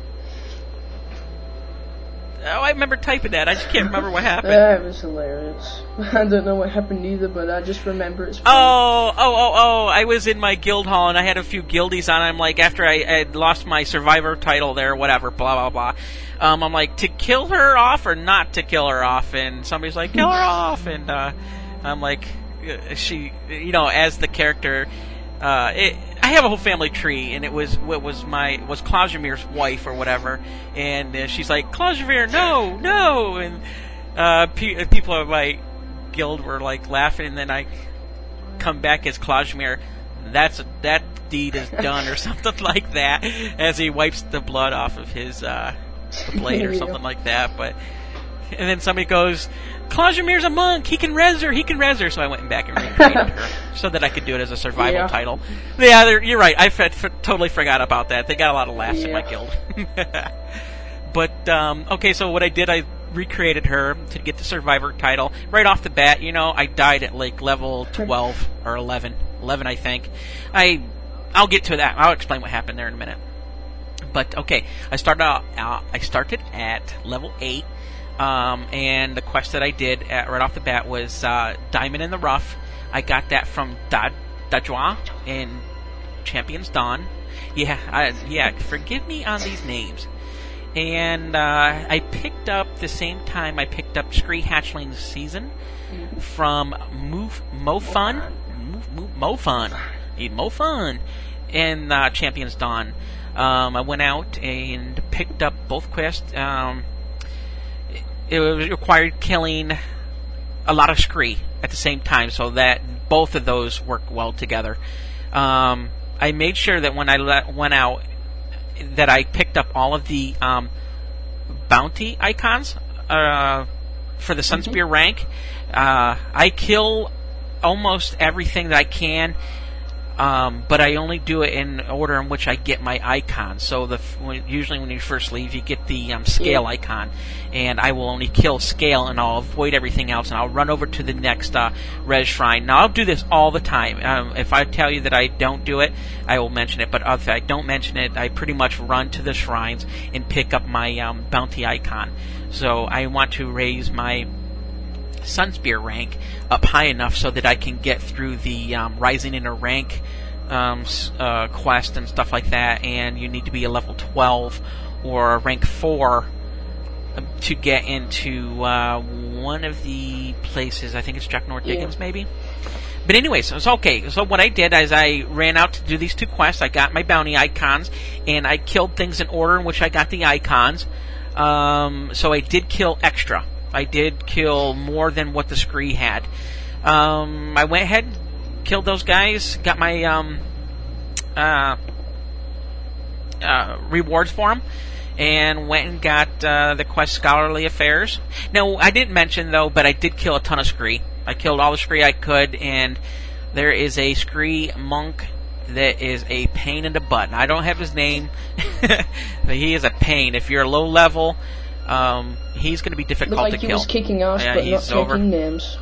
Oh, I remember typing that. I just can't remember what happened. That was hilarious. I don't know what happened either, but I just remember it's funny. Oh, oh, oh, oh! I was in my guild hall and I had a few guildies on. I'm like, after I had lost my survivor title there, whatever, blah blah blah. Um, I'm like, to kill her off or not to kill her off? And somebody's like, kill her off, and uh, I'm like, she, you know, as the character. Uh, it, I have a whole family tree, and it was what was my was Clausimir's wife or whatever, and uh, she's like, Clausimir, no, no, and uh, pe- people of my guild were like laughing, and then I come back as Clausimir. That's that deed is done, or something like that, as he wipes the blood off of his uh, the blade or something like that. But and then somebody goes, Clausimir's a monk. He can res her. He can res her. So I went back and recreated her so that I could do it as a survival yeah. title. Yeah, you're right. I f- f- totally forgot about that. They got a lot of laughs yeah. in my guild. But um, okay, so what I did, I recreated her to get the survivor title right off the bat. You know, I died at like level twelve or eleven, eleven, I think. I I'll get to that. I'll explain what happened there in a minute. But okay, I started out. Uh, I started at level eight. Um, and the quest that I did at, right off the bat was uh, Diamond in the Rough. I got that from Da Dajua in Champion's Dawn. Yeah, I, yeah. Forgive me on these names. And uh, I picked up the same time I picked up Scree Hatchling's Season mm-hmm. from Move, Mofun, Move, Mofun, Mofun, in uh, Champion's Dawn. Um, I went out and picked up both quests. Um, it, it required killing a lot of Scree at the same time, so that both of those work well together. Um, I made sure that when I let, went out, that I picked up all of the um, bounty icons uh, for the Sunspear mm-hmm. rank. Uh, I kill almost everything that I can, um, but I only do it in order in which I get my icon. So the when, usually when you first leave, you get the um, scale yeah. icon, and I will only kill scale, and I'll avoid everything else, and I'll run over to the next uh, res shrine. Now I'll do this all the time. Um, if I tell you that I don't do it, I will mention it. But if I don't mention it, I pretty much run to the shrines and pick up my um, bounty icon. So I want to raise my Sunspear rank up high enough so that I can get through the um, Rising in a Rank um, uh, quest and stuff like that, and you need to be a level twelve or a rank four to get into uh, one of the places. I think it's Jack North Diggins, yeah. maybe. But anyways, it was okay. So what I did is I ran out to do these two quests. I got my bounty icons, and I killed things in order in which I got the icons. Um, so I did kill extra. I did kill more than what the Scree had. Um, I went ahead, killed those guys, got my um, uh, uh, rewards for them, and went and got uh, the quest Scholarly Affairs. Now, I didn't mention, though, but I did kill a ton of Scree. I killed all the Scree I could, and there is a Scree monk that is a pain in the butt. I don't have his name, but he is a pain. If you're low level... Um, he's going to be difficult like to he kill. Was kicking ass, yeah, but he's not over. taking names.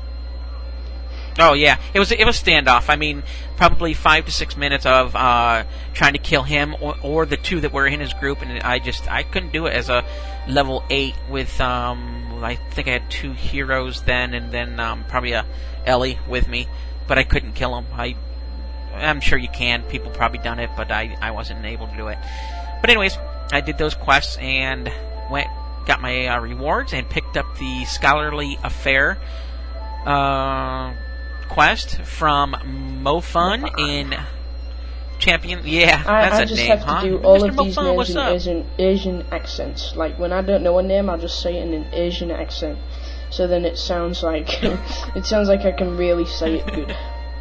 Oh yeah, it was it was standoff. I mean, probably five to six minutes of uh, trying to kill him or, or the two that were in his group, and I just I couldn't do it as a level eight with um I think I had two heroes then, and then um, probably a Ellie with me, but I couldn't kill him. I I'm sure you can. People probably done it, but I I wasn't able to do it. But anyways, I did those quests and went, got my uh, rewards, and picked up the Scholarly Affair uh, quest from Mofun in Champion. Yeah, I, that's I a just name, have huh? to do all Mister of these Mofun, names in Asian, Asian accents. Like when I don't know a name, I'll just say it in an Asian accent. So then it sounds like it sounds like I can really say it good.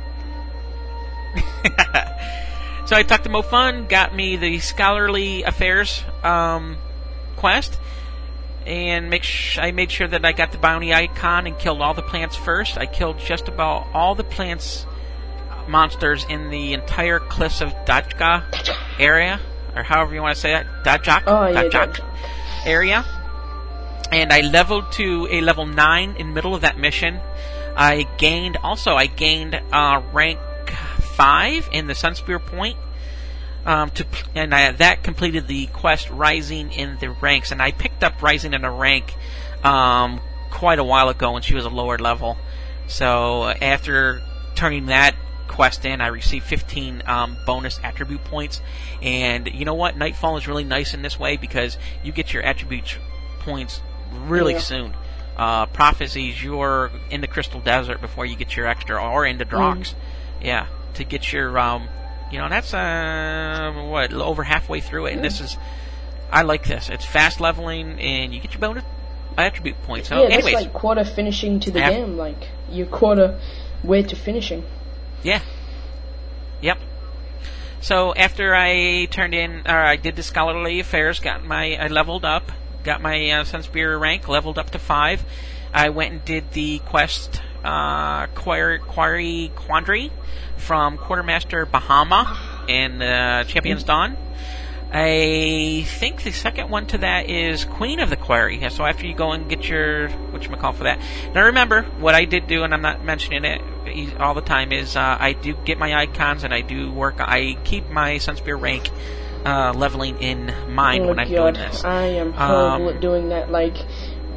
So I talked to Mofun, got me the Scholarly Affairs um, quest, and make sh- I made sure that I got the bounty icon and killed all the plants first. I killed just about all the plants monsters in the entire Cliffs of Dajka area, or however you want to say it, Dajak, oh, yeah, Dajak Dajak. area. And I leveled to a level nine in the middle of that mission. I gained, also I gained uh, rank five in the Sunspear Point. Um, to and I, that completed the quest Rising in the Ranks, and I picked up Rising in a Rank um, quite a while ago when she was a lower level. So uh, after turning that quest in, I received fifteen um, bonus attribute points. And you know what? Nightfall is really nice in this way because you get your attribute points really yeah. soon. Uh, prophecies, you're in the Crystal Desert before you get your extra, or into Drox. Mm. Yeah, to get your... Um, You know, that's, uh, what, over halfway through it, and this is, I like this. It's fast leveling, and you get your bonus attribute points. So, yeah, anyways. that's like quarter finishing to the Half- game, like, you're quarter way to finishing. Yeah. Yep. So, after I turned in, or I did the Scholarly Affairs, got my, I leveled up, got my uh, Sunspear rank, leveled up to five. I went and did the quest, uh, Quarry, Quarry Quandary from Quartermaster Bahama in uh, Champion's Dawn. I think the second one to that is Queen of the Quarry. So after you go and get your, whatchamacall for that. Now remember, what I did do, and I'm not mentioning it all the time, is uh, I do get my icons and I do work, I keep my Sunspear rank uh, leveling in mind oh when I'm God, doing this. I am horrible um, at doing that. Like,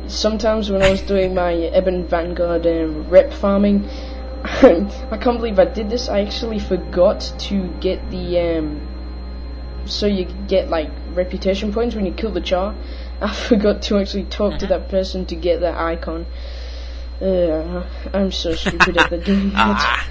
sometimes when I was doing my Ebon Vanguard um, rep farming, I can't believe I did this. I actually forgot to get the um, so you get like reputation points when you kill the Char. I forgot to actually talk mm-hmm. to that person to get that icon. Uh, I'm so stupid at the game. ah.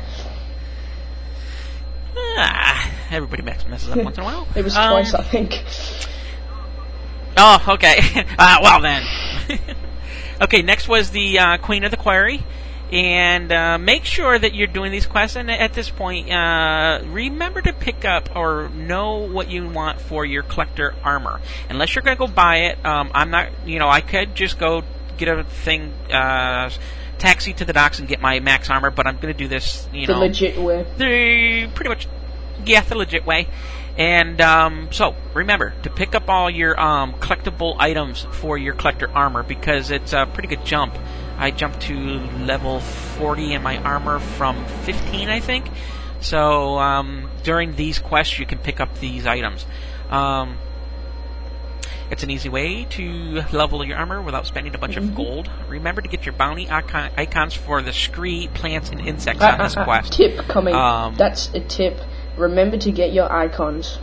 ah, everybody messes up once in a while. It was um, twice, I think. Oh, okay. uh, well then. Okay, next was the uh, Queen of the Quarry. And uh, make sure that you're doing these quests. And at this point, uh, remember to pick up or know what you want for your collector armor. Unless you're going to go buy it, um, I'm not. You know, I could just go get a thing, uh, taxi to the docks and get my max armor. But I'm going to do this, you the know, the legit way. The pretty much, yeah, the legit way. And um, so remember to pick up all your um, collectible items for your collector armor because it's a pretty good jump. I jumped to level forty in my armor from fifteen, I think. So um, during these quests, you can pick up these items. Um, it's an easy way to level your armor without spending a bunch mm-hmm. of gold. Remember to get your bounty icon- icons for the scree, plants, and insects uh, on this uh, quest. Tip coming. Um, That's a tip. Remember to get your icons.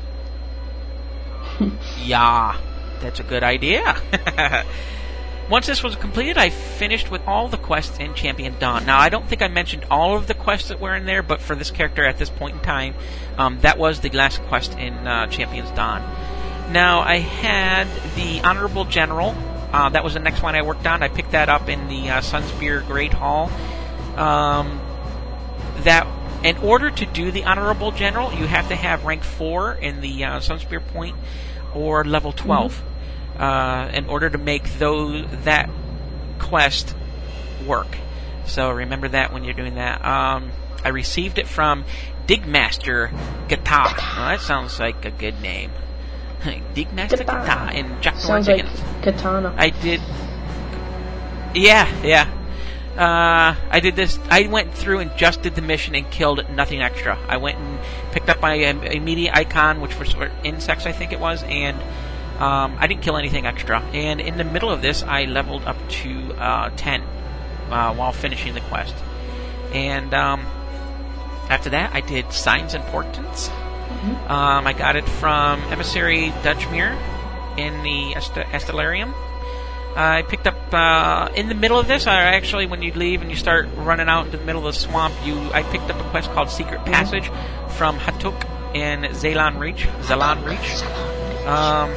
Yeah, that's a good idea. Once this was completed, I finished with all the quests in Champion Dawn. Now, I don't think I mentioned all of the quests that were in there, but for this character at this point in time, um, that was the last quest in uh, Champion's Dawn. Now, I had the Honorable General. Uh, that was the next one I worked on. I picked that up in the uh, Sunspear Great Hall. Um, that, in order to do the Honorable General, you have to have rank four in the uh, Sunspear Point or level twelve. Mm-hmm. Uh, in order to make those that quest work. So remember that when you're doing that. Um, I received it from Digmaster Gata. Oh, that sounds like a good name. Digmaster Gata in Jack Sounds North like Katana. I did. Yeah, yeah. Uh, I did this. I went through and just did the mission and killed nothing extra. I went and picked up my um, immediate icon, which was for insects, I think it was, and Um, I didn't kill anything extra, and in the middle of this, I leveled up to uh, ten uh, while finishing the quest. And um, after that, I did Signs and Portents. Mm-hmm. Um, I got it from Emissary Dudgemere in the Est- Estellarium. I picked up uh, in the middle of this. I actually, when you leave and you start running out into the middle of the swamp, you I picked up a quest called Secret mm-hmm. Passage from Hatuk in Zalan Reach. Zalan Reach. Um,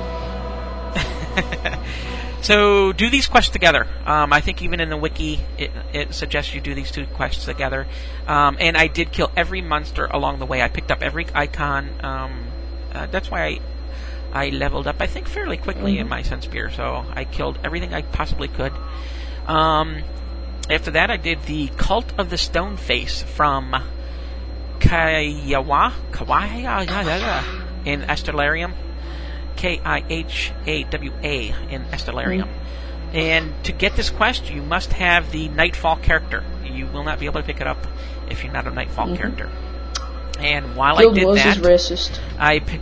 So do these quests together. Um, I think even in the wiki it, it suggests you do these two quests together. Um, and I did kill every monster along the way. I picked up every icon. Um, uh, that's why I, I leveled up, I think, fairly quickly mm-hmm. in my Sunspear. So I killed everything I possibly could. Um, after that, I did the Cult of the Stone Face from Kihawa, Kihawa in Estellarium. K I H A W A in Estellarium. Mm-hmm. And to get this quest, you must have the Nightfall character. You will not be able to pick it up if you're not a Nightfall mm-hmm. character. And while Guild I did Wars that, is racist. I picked.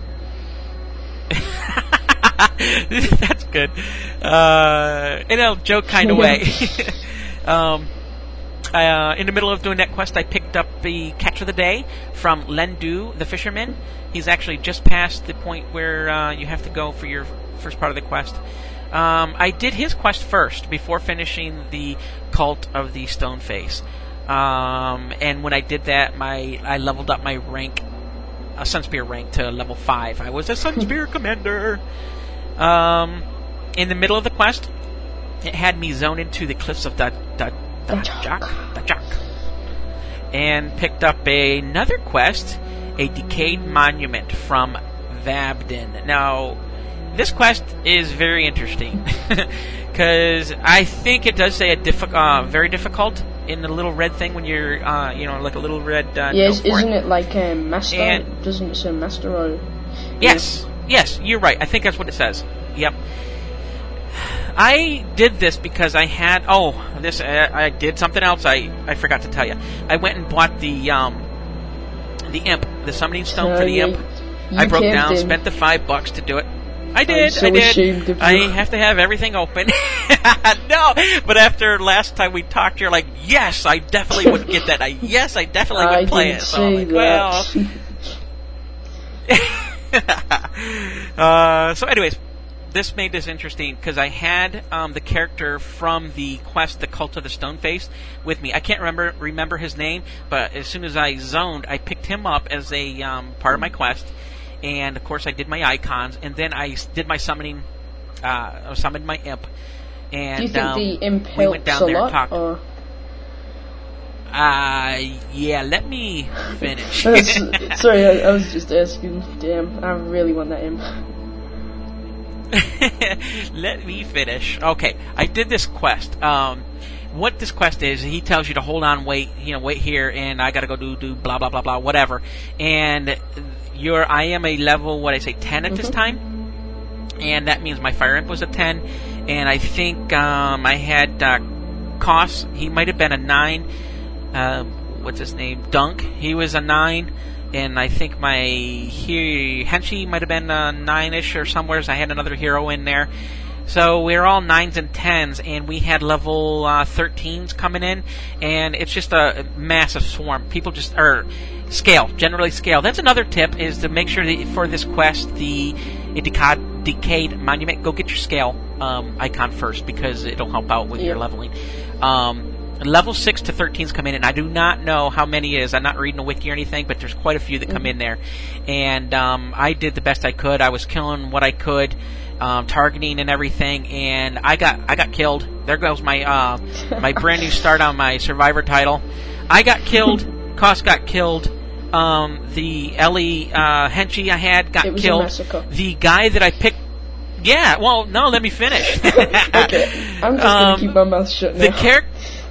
That's good. Uh, in a joke kind of way. um, uh, in the middle of doing that quest, I picked up the Catch of the Day from Lendu, the fisherman. He's actually just past the point where uh, you have to go for your first part of the quest. Um, I did his quest first before finishing the Cult of the Stone Face. Um, and when I did that, my I leveled up my rank, a Sunspear rank, to level five. I was a Sunspear commander. Um, in the middle of the quest, it had me zone into the cliffs of Da Da Da Jack, Da Jack, and picked up another quest. A decayed monument from Vabden. Now, this quest is very interesting because I think it does say a diffi- uh, very difficult in the little red thing when you're, uh, you know, like a little red. Uh, yes, isn't it, it like a um, master? And doesn't it say master or? Yes, yes, you're right. I think that's what it says. Yep. I did this because I had. Oh, this uh, I did something else. I I forgot to tell you. I went and bought the um. The imp, the summoning stone so for the you, imp. you I broke down, in. spent the five bucks to do it. I did. I'm so I did. ashamed of you. I have to have everything open. No, but after last time we talked, you're like, yes, I definitely would get that. I, yes, I definitely would I play didn't it. So I'm say like, that. well. uh, so, anyways, this made this interesting because I had um, the character from the quest, The Cult of the Stoneface, with me. I can't remember remember his name, but as soon as I zoned, I picked him up as a um, part of my quest. And, of course, I did my icons, and then I did my summoning, uh, summoned my imp. And, Do you think um, the imp we went helps down a there lot? and talked. Or? Uh, yeah, let me finish. Sorry, I, I was just asking. Damn, I really want that imp. Let me finish. Okay, I did this quest. Um, what this quest is, he tells you to hold on, wait, you know, wait here, and I gotta go do, do, blah, blah, blah, blah, whatever. And you're, I am a level, what I say, ten at mm-hmm. this time? And that means my fire imp was a ten, and I think, um, I had, uh, Koss, he might have been a nine, um, what's his name, Dunk, he was a nine, and I think my he, Henshi might have been a nine-ish or somewhere, so I had another hero in there. So we were all nines and tens, and we had level uh, thirteens coming in, and it's just a massive swarm. People just, or scale, generally scale. That's another tip, is to make sure that for this quest, the decayed, decayed monument, go get your scale um, icon first, because it'll help out with yeah. your leveling. Um, level six to thirteens come in, and I do not know how many is. I'm not reading a wiki or anything, but there's quite a few that come mm-hmm. in there. And um, I did the best I could. I was killing what I could. Um, targeting and everything, and I got I got killed. There goes my uh, my brand new start on my Survivor title. I got killed. Koss got killed. Um, the Ellie uh, Henshi I had got it was killed. A massacre. The guy that I picked. Yeah, well, no, let me finish. Okay, I'm just gonna um, keep my mouth shut now. The character.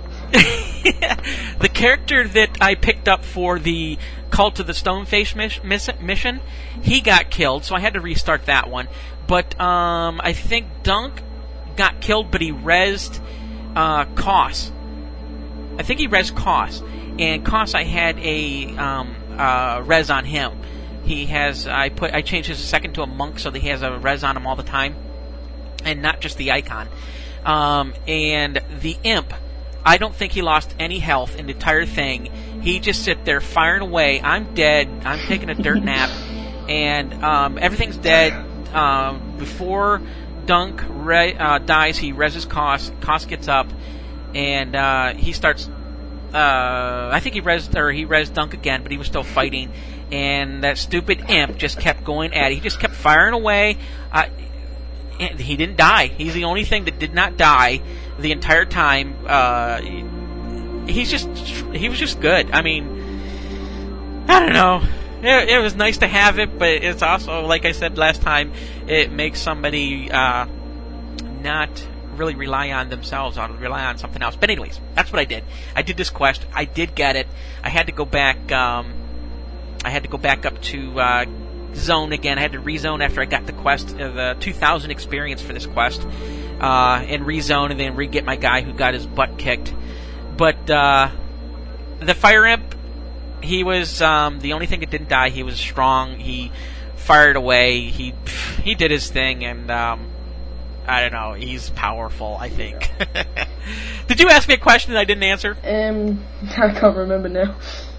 The character that I picked up for the Cult of the Stoneface miss- mission, he got killed, so I had to restart that one. But um, I think Dunk got killed, but he rezzed uh, Koss. I think he rezzed Koss. And Koss, I had a um, uh, res on him. He has, I put, I changed his second to a monk, so that he has a res on him all the time. And not just the icon. Um, and the imp, I don't think he lost any health in the entire thing. He just sit there firing away. I'm dead. I'm taking a dirt nap. And um, everything's dead. Um, before Dunk re- uh, dies, he reses Koss. Koss gets up, and uh, he starts. Uh, I think he res or he res Dunk again, but he was still fighting. And that stupid imp just kept going at it. He just kept firing away. Uh, and he didn't die. He's the only thing that did not die the entire time. Uh, he's just he was just good. I mean, I don't know. It, it was nice to have it, but it's also, like I said last time, it makes somebody uh, not really rely on themselves, on rely on something else. But anyways, that's what I did. I did this quest. I did get it. I had to go back. Um, I had to go back up to uh, zone again. I had to rezone after I got the quest, uh, the two thousand experience for this quest, uh, and rezone, and then re-get my guy who got his butt kicked. But uh, the fire imp. He was um, the only thing that didn't die. He was strong. He fired away. He he did his thing, and um, I don't know. He's powerful, I think. Yeah. Did you ask me a question that I didn't answer? Um, I can't remember now.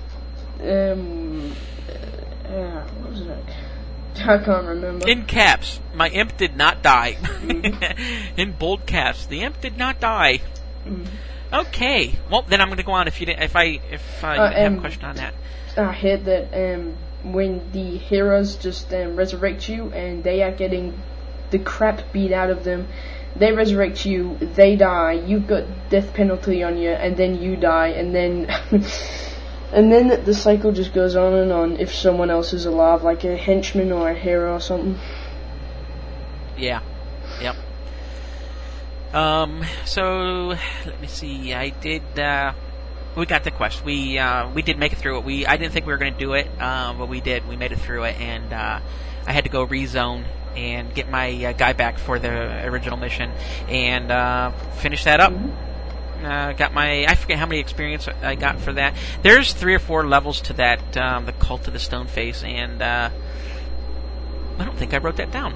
Um, uh, what was that? I can't remember. In caps, my imp did not die. Mm-hmm. In bold caps, the imp did not die. Mm-hmm. Okay, well then I'm going to go on if you if I if uh, you uh, have um, a question on that. I heard that um, when the heroes just um, resurrect you and they are getting the crap beat out of them, they resurrect you, they die, you've got death penalty on you, and then you die, and then and then the cycle just goes on and on. If someone else is alive, like a henchman or a hero or something. Yeah. Yep. Um, so, let me see, I did, uh, we got the quest, we, uh, we did make it through it, we, I didn't think we were going to do it, um, but we did, we made it through it, and, uh, I had to go rezone and get my uh, guy back for the original mission, and, uh, finish that up. Uh, got my, I forget how many experience I got for that. There's three or four levels to that, um, the Cult of the Stoneface, and, uh, I don't think I wrote that down.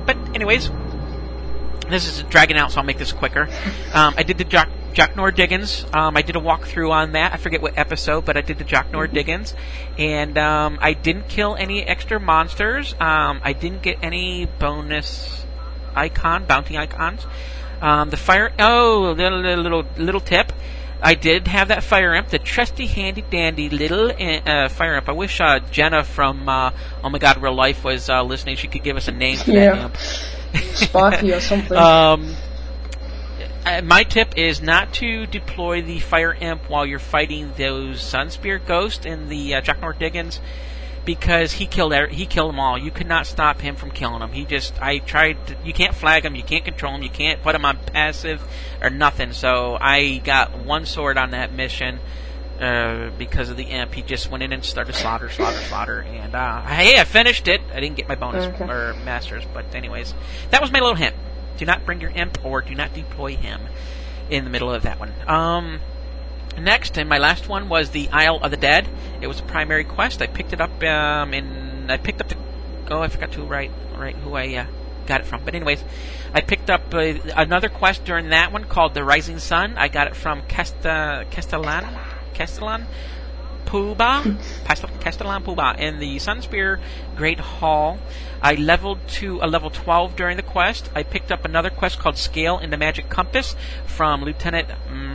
but anyways, this is dragging out, so I'll make this quicker. Um, I did the Jock, Jock Nor Diggins. Um, I did a walkthrough on that. I forget what episode, but I did the Jock Nor Diggins. And um, I didn't kill any extra monsters. Um, I didn't get any bonus icon, bounty icons. Um, the fire... Oh, little, little, little tip. I did have that fire imp, the trusty, handy-dandy little uh, fire imp. I wish uh, Jenna from uh, Oh My God, Real Life was uh, listening. She could give us a name for yeah. that imp. Sparky or something. Um, uh, my tip is not to deploy the fire imp while you're fighting those Sunspear ghosts in the uh, Jock Nor Diggins, because he killed er- he killed them all. You could not stop him from killing them. He just I tried. To, you can't flag him. You can't control him. You can't put him on passive or nothing. So I got one sword on that mission. Uh, because of the imp, he just went in and started slaughter, slaughter, slaughter, and uh, hey, I finished it. I didn't get my bonus okay. or masters, but anyways, that was my little hint. Do not bring your imp, or do not deploy him in the middle of that one. Um, next, and my last one was the Isle of the Dead. It was a primary quest. I picked it up um, in. I picked up the. Oh, I forgot to write write who I uh, got it from. But anyways, I picked up uh, another quest during that one called the Rising Sun. I got it from Casta Castellan. Castellan Puba, Castellan Puba, in the Sunspear Great Hall. I leveled to a level twelve during the quest. I picked up another quest called Scale in the Magic Compass from Lieutenant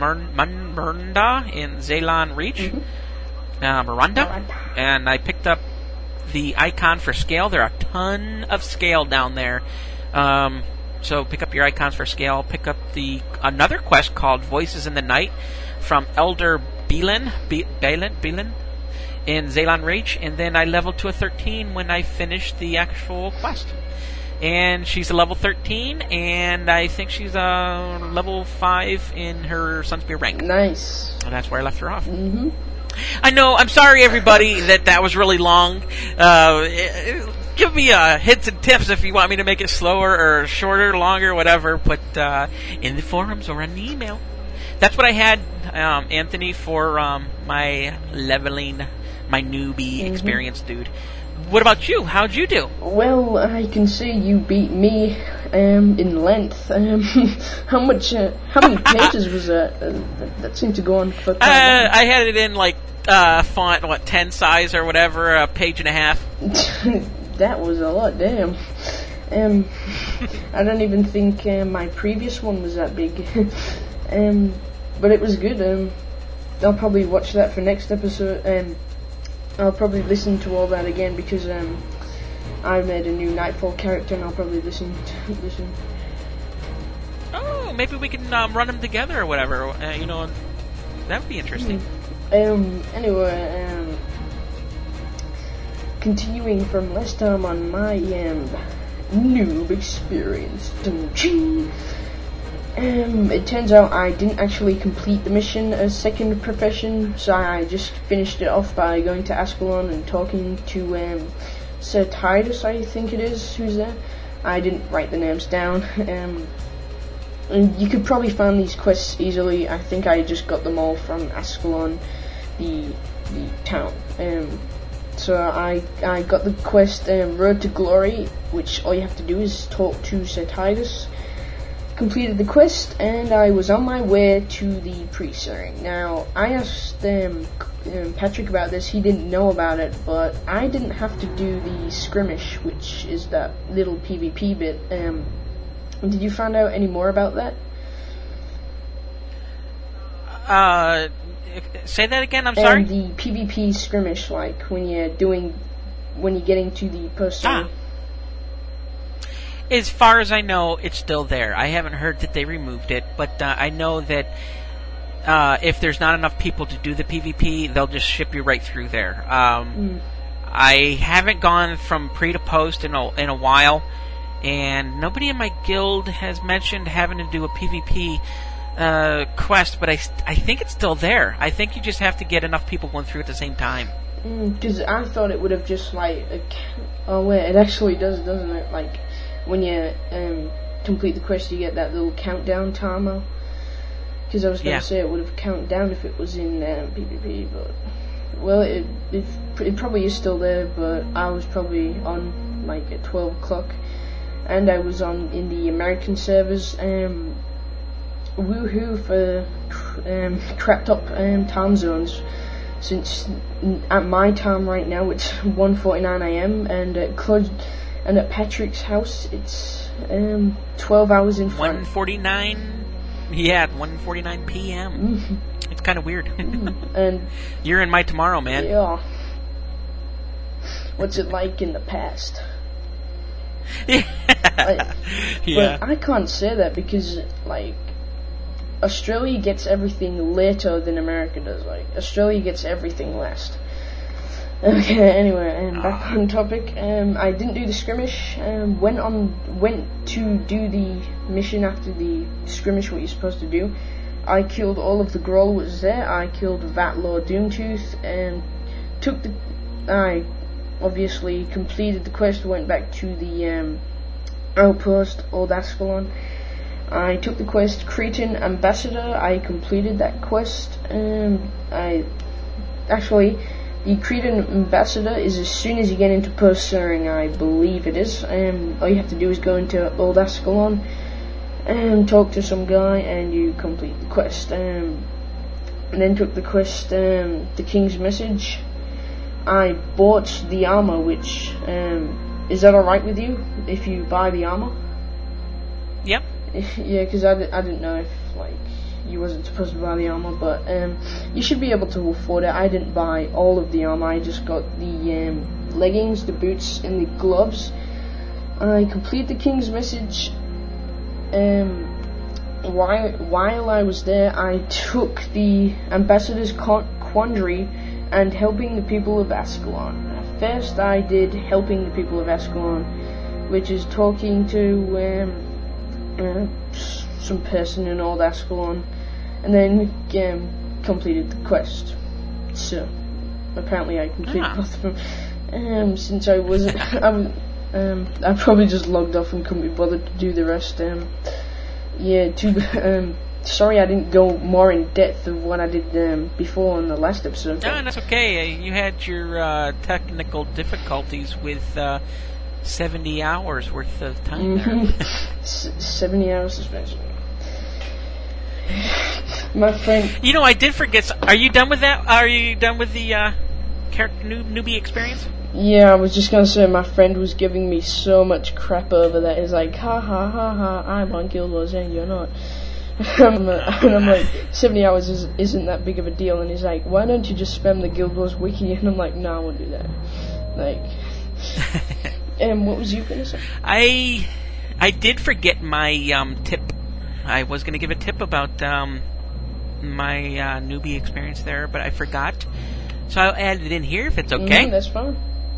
Miranda in Zelan Reach. Mm-hmm. Uh, Miranda. And I picked up the icon for Scale. There are a ton of Scale down there. Um, so pick up your icons for Scale. Pick up the another quest called Voices in the Night from Elder Beelan, Be- Beelan, Beelan in Zelan Reach, and then I leveled to a thirteen when I finished the actual quest. And she's a level thirteen, and I think she's a level five in her Sunspear rank. Nice. And that's where I left her off. Mm-hmm. I know, I'm sorry everybody that that was really long. Uh, give me uh, hints and tips if you want me to make it slower or shorter, longer, whatever, but uh, in the forums or on the email. That's what I had, um, Anthony, for um, my leveling, my newbie mm-hmm. experience, dude. What about you? How'd you do? Well, I can see you beat me um, in length. Um, how much? Uh, how many pages was that? Uh, that? That seemed to go on for. Uh, I had it in like uh, font, what, ten size or whatever, a page and a half. That was a lot, damn. Um, I don't even think uh, my previous one was that big. Um, but it was good. Um, I'll probably watch that for next episode. Um, I'll probably listen to all that again because um, I made a new Nightfall character, and I'll probably listen. To, listen. Oh, maybe we can um, run them together or whatever. Uh, you know, that would be interesting. Um. Anyway, um, continuing from last time on my um noob experience. Dun-ching. Um, it turns out I didn't actually complete the mission as second profession, so I just finished it off by going to Ascalon and talking to um, Sir Titus, I think it is, who's there. I didn't write the names down. Um, and you could probably find these quests easily. I think I just got them all from Ascalon, the the town. Um, so I I got the quest um, Road to Glory, which all you have to do is talk to Sir Titus. Completed the quest, and I was on my way to the Priest-Ring. Now, I asked um, um, Patrick about this. He didn't know about it, but I didn't have to do the skirmish, which is that little PvP bit. Um, did you find out any more about that? Uh, say that again. I'm sorry. Um, the PvP skirmish, like when you're doing, when you're getting to the post. Ah. As far as I know, it's still there. I haven't heard that they removed it, but uh, I know that uh, if there's not enough people to do the PvP, they'll just ship you right through there. Um, mm. I haven't gone from pre to post in a, in a while, and nobody in my guild has mentioned having to do a PvP uh, quest, but I, I think it's still there. I think you just have to get enough people going through at the same time. Because mm, I thought it would have just, like... A, oh, wait, it actually does, doesn't it? Like... When you um, complete the quest, you get that little countdown timer. Because I was going to yeah. say it would have counted down if it was in um, PvP, but... Well, it, it it probably is still there, but I was probably on, like, at twelve o'clock. and I was on in the American servers. Um, woohoo for um, cracked up um, time zones. Since at my time right now it's one forty-nine a.m. and at Claude and at Patrick's house it's um, twelve hours in front. one forty-nine Yeah, one forty-nine p.m. Mm-hmm. It's kind of weird. Mm-hmm. And you're in my tomorrow, man. Yeah. What's it like in the past? Yeah. Like, yeah. But I can't say that because, like, Australia gets everything later than America does. Like, Australia gets everything last. Okay, anyway, um, back on topic. Um, I didn't do the skirmish. Um, went on, went to do the mission after the skirmish. What you're supposed to do. I killed all of the Groll was there. I killed Vatlor Doomtooth and took the. I obviously completed the quest. Went back to the um, outpost Old Ascalon. I took the quest Cretan Ambassador. I completed that quest. Um, I actually. The Cretan Ambassador is as soon as you get into Post-Suring, I believe it is. Um, all you have to do is go into Old Ascalon and talk to some guy and you complete the quest. Um, and then took the quest, um, The King's Message. I bought the armor, which, um, is that alright with you, if you buy the armor? Yep. Yeah, because I, di- I didn't know if, like, you wasn't supposed to buy the armor, but um, you should be able to afford it. I didn't buy all of the armor, I just got the um, leggings, the boots, and the gloves. I completed the King's Message. Um, while, while I was there, I took the Ambassador's Quandary and helping the people of Ascalon. First I did helping the people of Ascalon, which is talking to um, uh, some person in Old Ascalon, and then um, completed the quest. So apparently I completed ah. both of them. Um, since I wasn't, I, um, I probably just logged off and couldn't be bothered to do the rest. Um, yeah, too. Um, sorry I didn't go more in depth of what I did um, before on the last episode. No, that's okay. You had your uh, technical difficulties with. Uh, seventy hours worth of time mm-hmm. there. S- seventy hours suspension. My friend. You know, I did forget. Are you done with that? Are you done with the uh, character new, newbie experience? Yeah, I was just gonna say my friend was giving me so much crap over that. He's like, ha ha ha ha, I'm on Guild Wars and you're not. and I'm like, seventy hours is, isn't that big of a deal. And he's like, why don't you just spam the Guild Wars wiki? And I'm like, no, I won't do that. Like. And what was you going to say? I I did forget my um, tip. I was going to give a tip about um, my uh, newbie experience there, but I forgot. So I'll add it in here if it's okay. Mm, that's fine.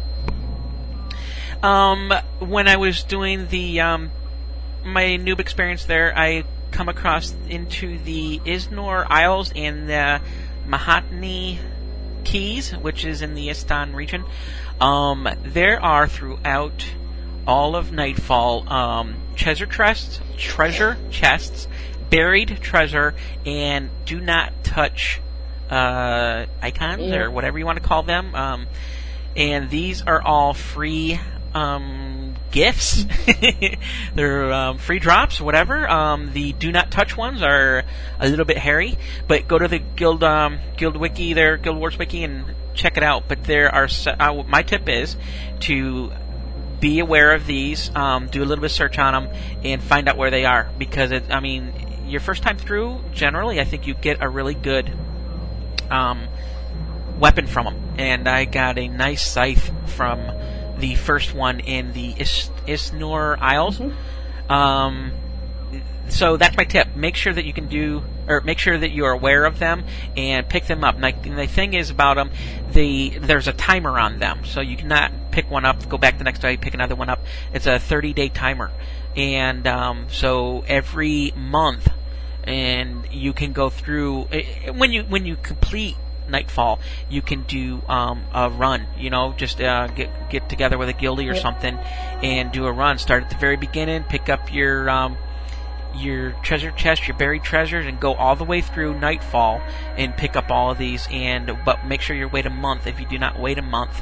Um, when I was doing the um, my noob experience there, I come across into the Isnor Isles and the Mahatni Keys, which is in the Istan region. Um, there are throughout all of Nightfall um, treasure chests, treasure chests, buried treasure, and do not touch uh, icons yeah. or whatever you want to call them. Um, and these are all free um, gifts. They're um, free drops, whatever. Um, the do not touch ones are a little bit hairy, but go to the guild um, guild wiki there, Guild Wars wiki, and check it out. But there are uh, my tip is to be aware of these, um, do a little bit of search on them, and find out where they are. Because it, I mean, your first time through, generally, I think you get a really good um, weapon from them. And I got a nice scythe from the first one in the Is- Isnor Isles. Mm-hmm. Um, so that's my tip. Make sure that you can do, or make sure that you are aware of them and pick them up. Like, and the thing is about them, the there's a timer on them, so you cannot pick one up, go back the next day, pick another one up. It's a thirty-day timer, and um, so every month, and you can go through when you when you complete Nightfall, you can do um, a run. You know, just uh, get get together with a guildie or yep. something, and do a run. Start at the very beginning, pick up your um, your treasure chest, your buried treasures, and go all the way through Nightfall and pick up all of these. And but make sure you wait a month. If you do not wait a month,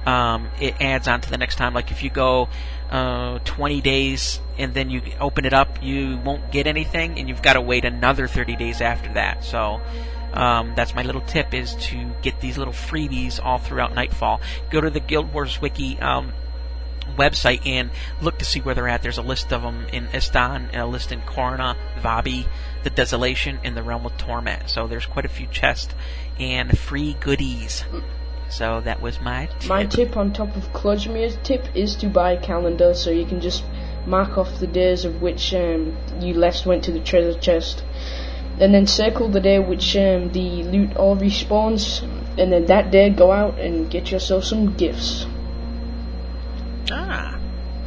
um, it adds on to the next time. Like if you go uh, twenty days and then you open it up, you won't get anything, and you've got to wait another thirty days after that. So um, that's my little tip, is to get these little freebies all throughout Nightfall. Go to the Guild Wars Wiki um, website and look to see where they're at. There's a list of them in Istan, a list in Corna, Vabi, the Desolation, and the Realm of Torment. So there's quite a few chests and free goodies. So that was my tip. My tip on top of Klojmir's tip is to buy a calendar, so you can just mark off the days of which um, you last went to the treasure chest, and then circle the day which um, the loot all respawns, and then that day go out and get yourself some gifts. Ah.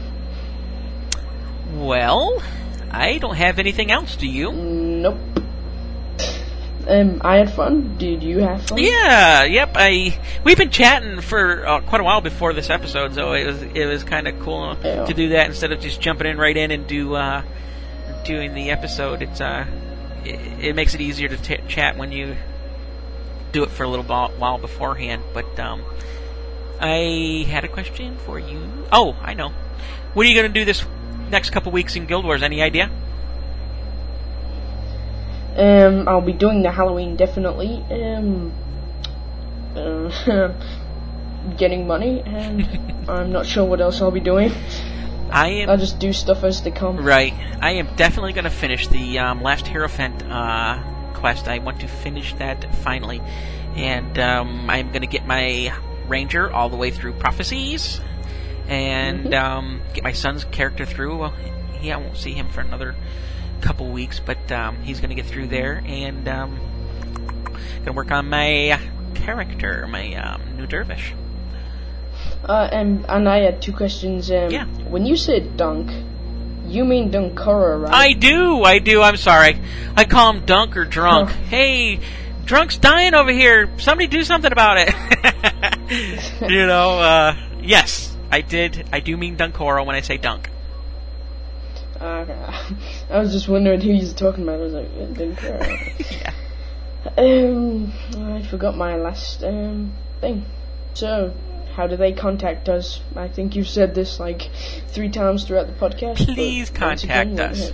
Well, I don't have anything else, do you? Nope. Um, I had fun. Did you have fun? Yeah, yep. I we've been chatting for uh, quite a while before this episode, so it was it was kind of cool yeah. to do that instead of just jumping in right in and do uh, doing the episode. It's uh, it, it makes it easier to t- chat when you do it for a little while beforehand. But um, I had a question for you. Oh, I know. What are you going to do this next couple weeks in Guild Wars? Any idea? Um, I'll be doing the Halloween definitely. Um, uh, getting money, and I'm not sure what else I'll be doing. I am. I'll just do stuff as they come. Right. I am definitely going to finish the um, last Hierophant uh, quest. I want to finish that finally, and um, I'm going to get my Ranger all the way through Prophecies, and mm-hmm. um, get my son's character through. Well, he, I won't see him for another couple weeks, but um, he's going to get through there, and um, going to work on my character, my um, new dervish. Uh, and and I had two questions. Um, yeah. When you said dunk, you mean Dunkora, right? I do, I do. I'm sorry. I call him Dunk or Drunk. Oh. Hey, Drunk's dying over here. Somebody do something about it. you know. Uh, yes, I did. I do mean Dunkora when I say Dunk. Okay. I was just wondering who you're talking about. I was like, yeah, Dunkora. yeah. Um, I forgot my last um thing. So, how do they contact us? I think you've said this like three times throughout the podcast. Please contact again, us.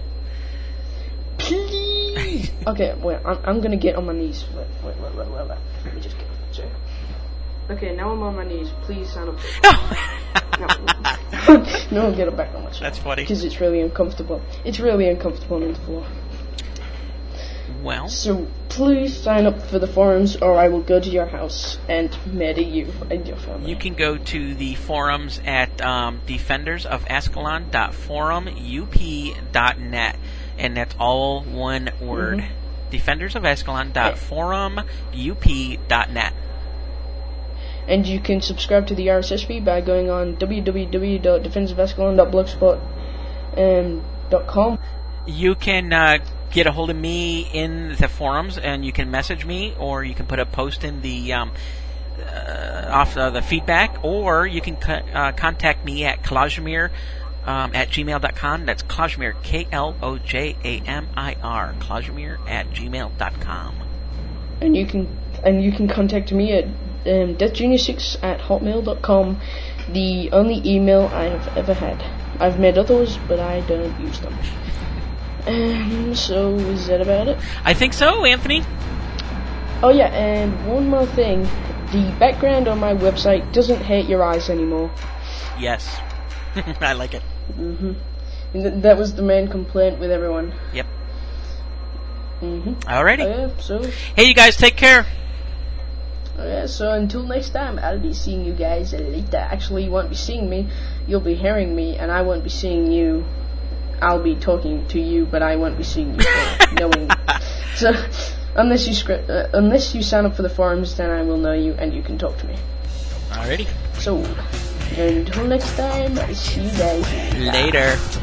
Please. Okay, wait. I'm I'm gonna get on my knees. Wait, wait, wait, wait, wait. wait. Let me just get. Sorry. Okay, now I'm on my knees. Please sign up. no, no, get it back on my chair. That's funny. Because it's really uncomfortable. It's really uncomfortable on the floor. Well. So please sign up for the forums, or I will go to your house and murder you and your family. You can go to the forums at um, defenders of ascalon dot forum u p dot net, and that's all one word. Mm-hmm. defenders of ascalon dot forum u p dot net. And you can subscribe to the R S S feed by going on w w w dot defenders of ascalon dot blogspot dot com. You can uh, get a hold of me in the forums, and you can message me, or you can put a post in the um, uh, off uh, the feedback, or you can co- uh, contact me at Klojmir um, at gmail dot com. That's Klojmir, K L O J A M I R, Klojmir at gmail dot com. And you can and you can contact me at Um, death genius six at hotmail dot com, the only email I have ever had. I've made others, but I don't use them. Um, so, is that about it? I think so, Anthony. Oh yeah, and one more thing. The background on my website doesn't hurt your eyes anymore. Yes. I like it. Mm-hmm. And th- that was the main complaint with everyone. Yep. Mm-hmm. Alrighty. Uh, so. Hey, you guys, take care. Yeah, so until next time, I'll be seeing you guys later. Actually, you won't be seeing me, you'll be hearing me, and I won't be seeing you. I'll be talking to you, but I won't be seeing you, knowing you. So, unless you script, uh, unless you sign up for the forums, then I will know you, and you can talk to me. Alrighty. So, until next time, I'll see you guys later.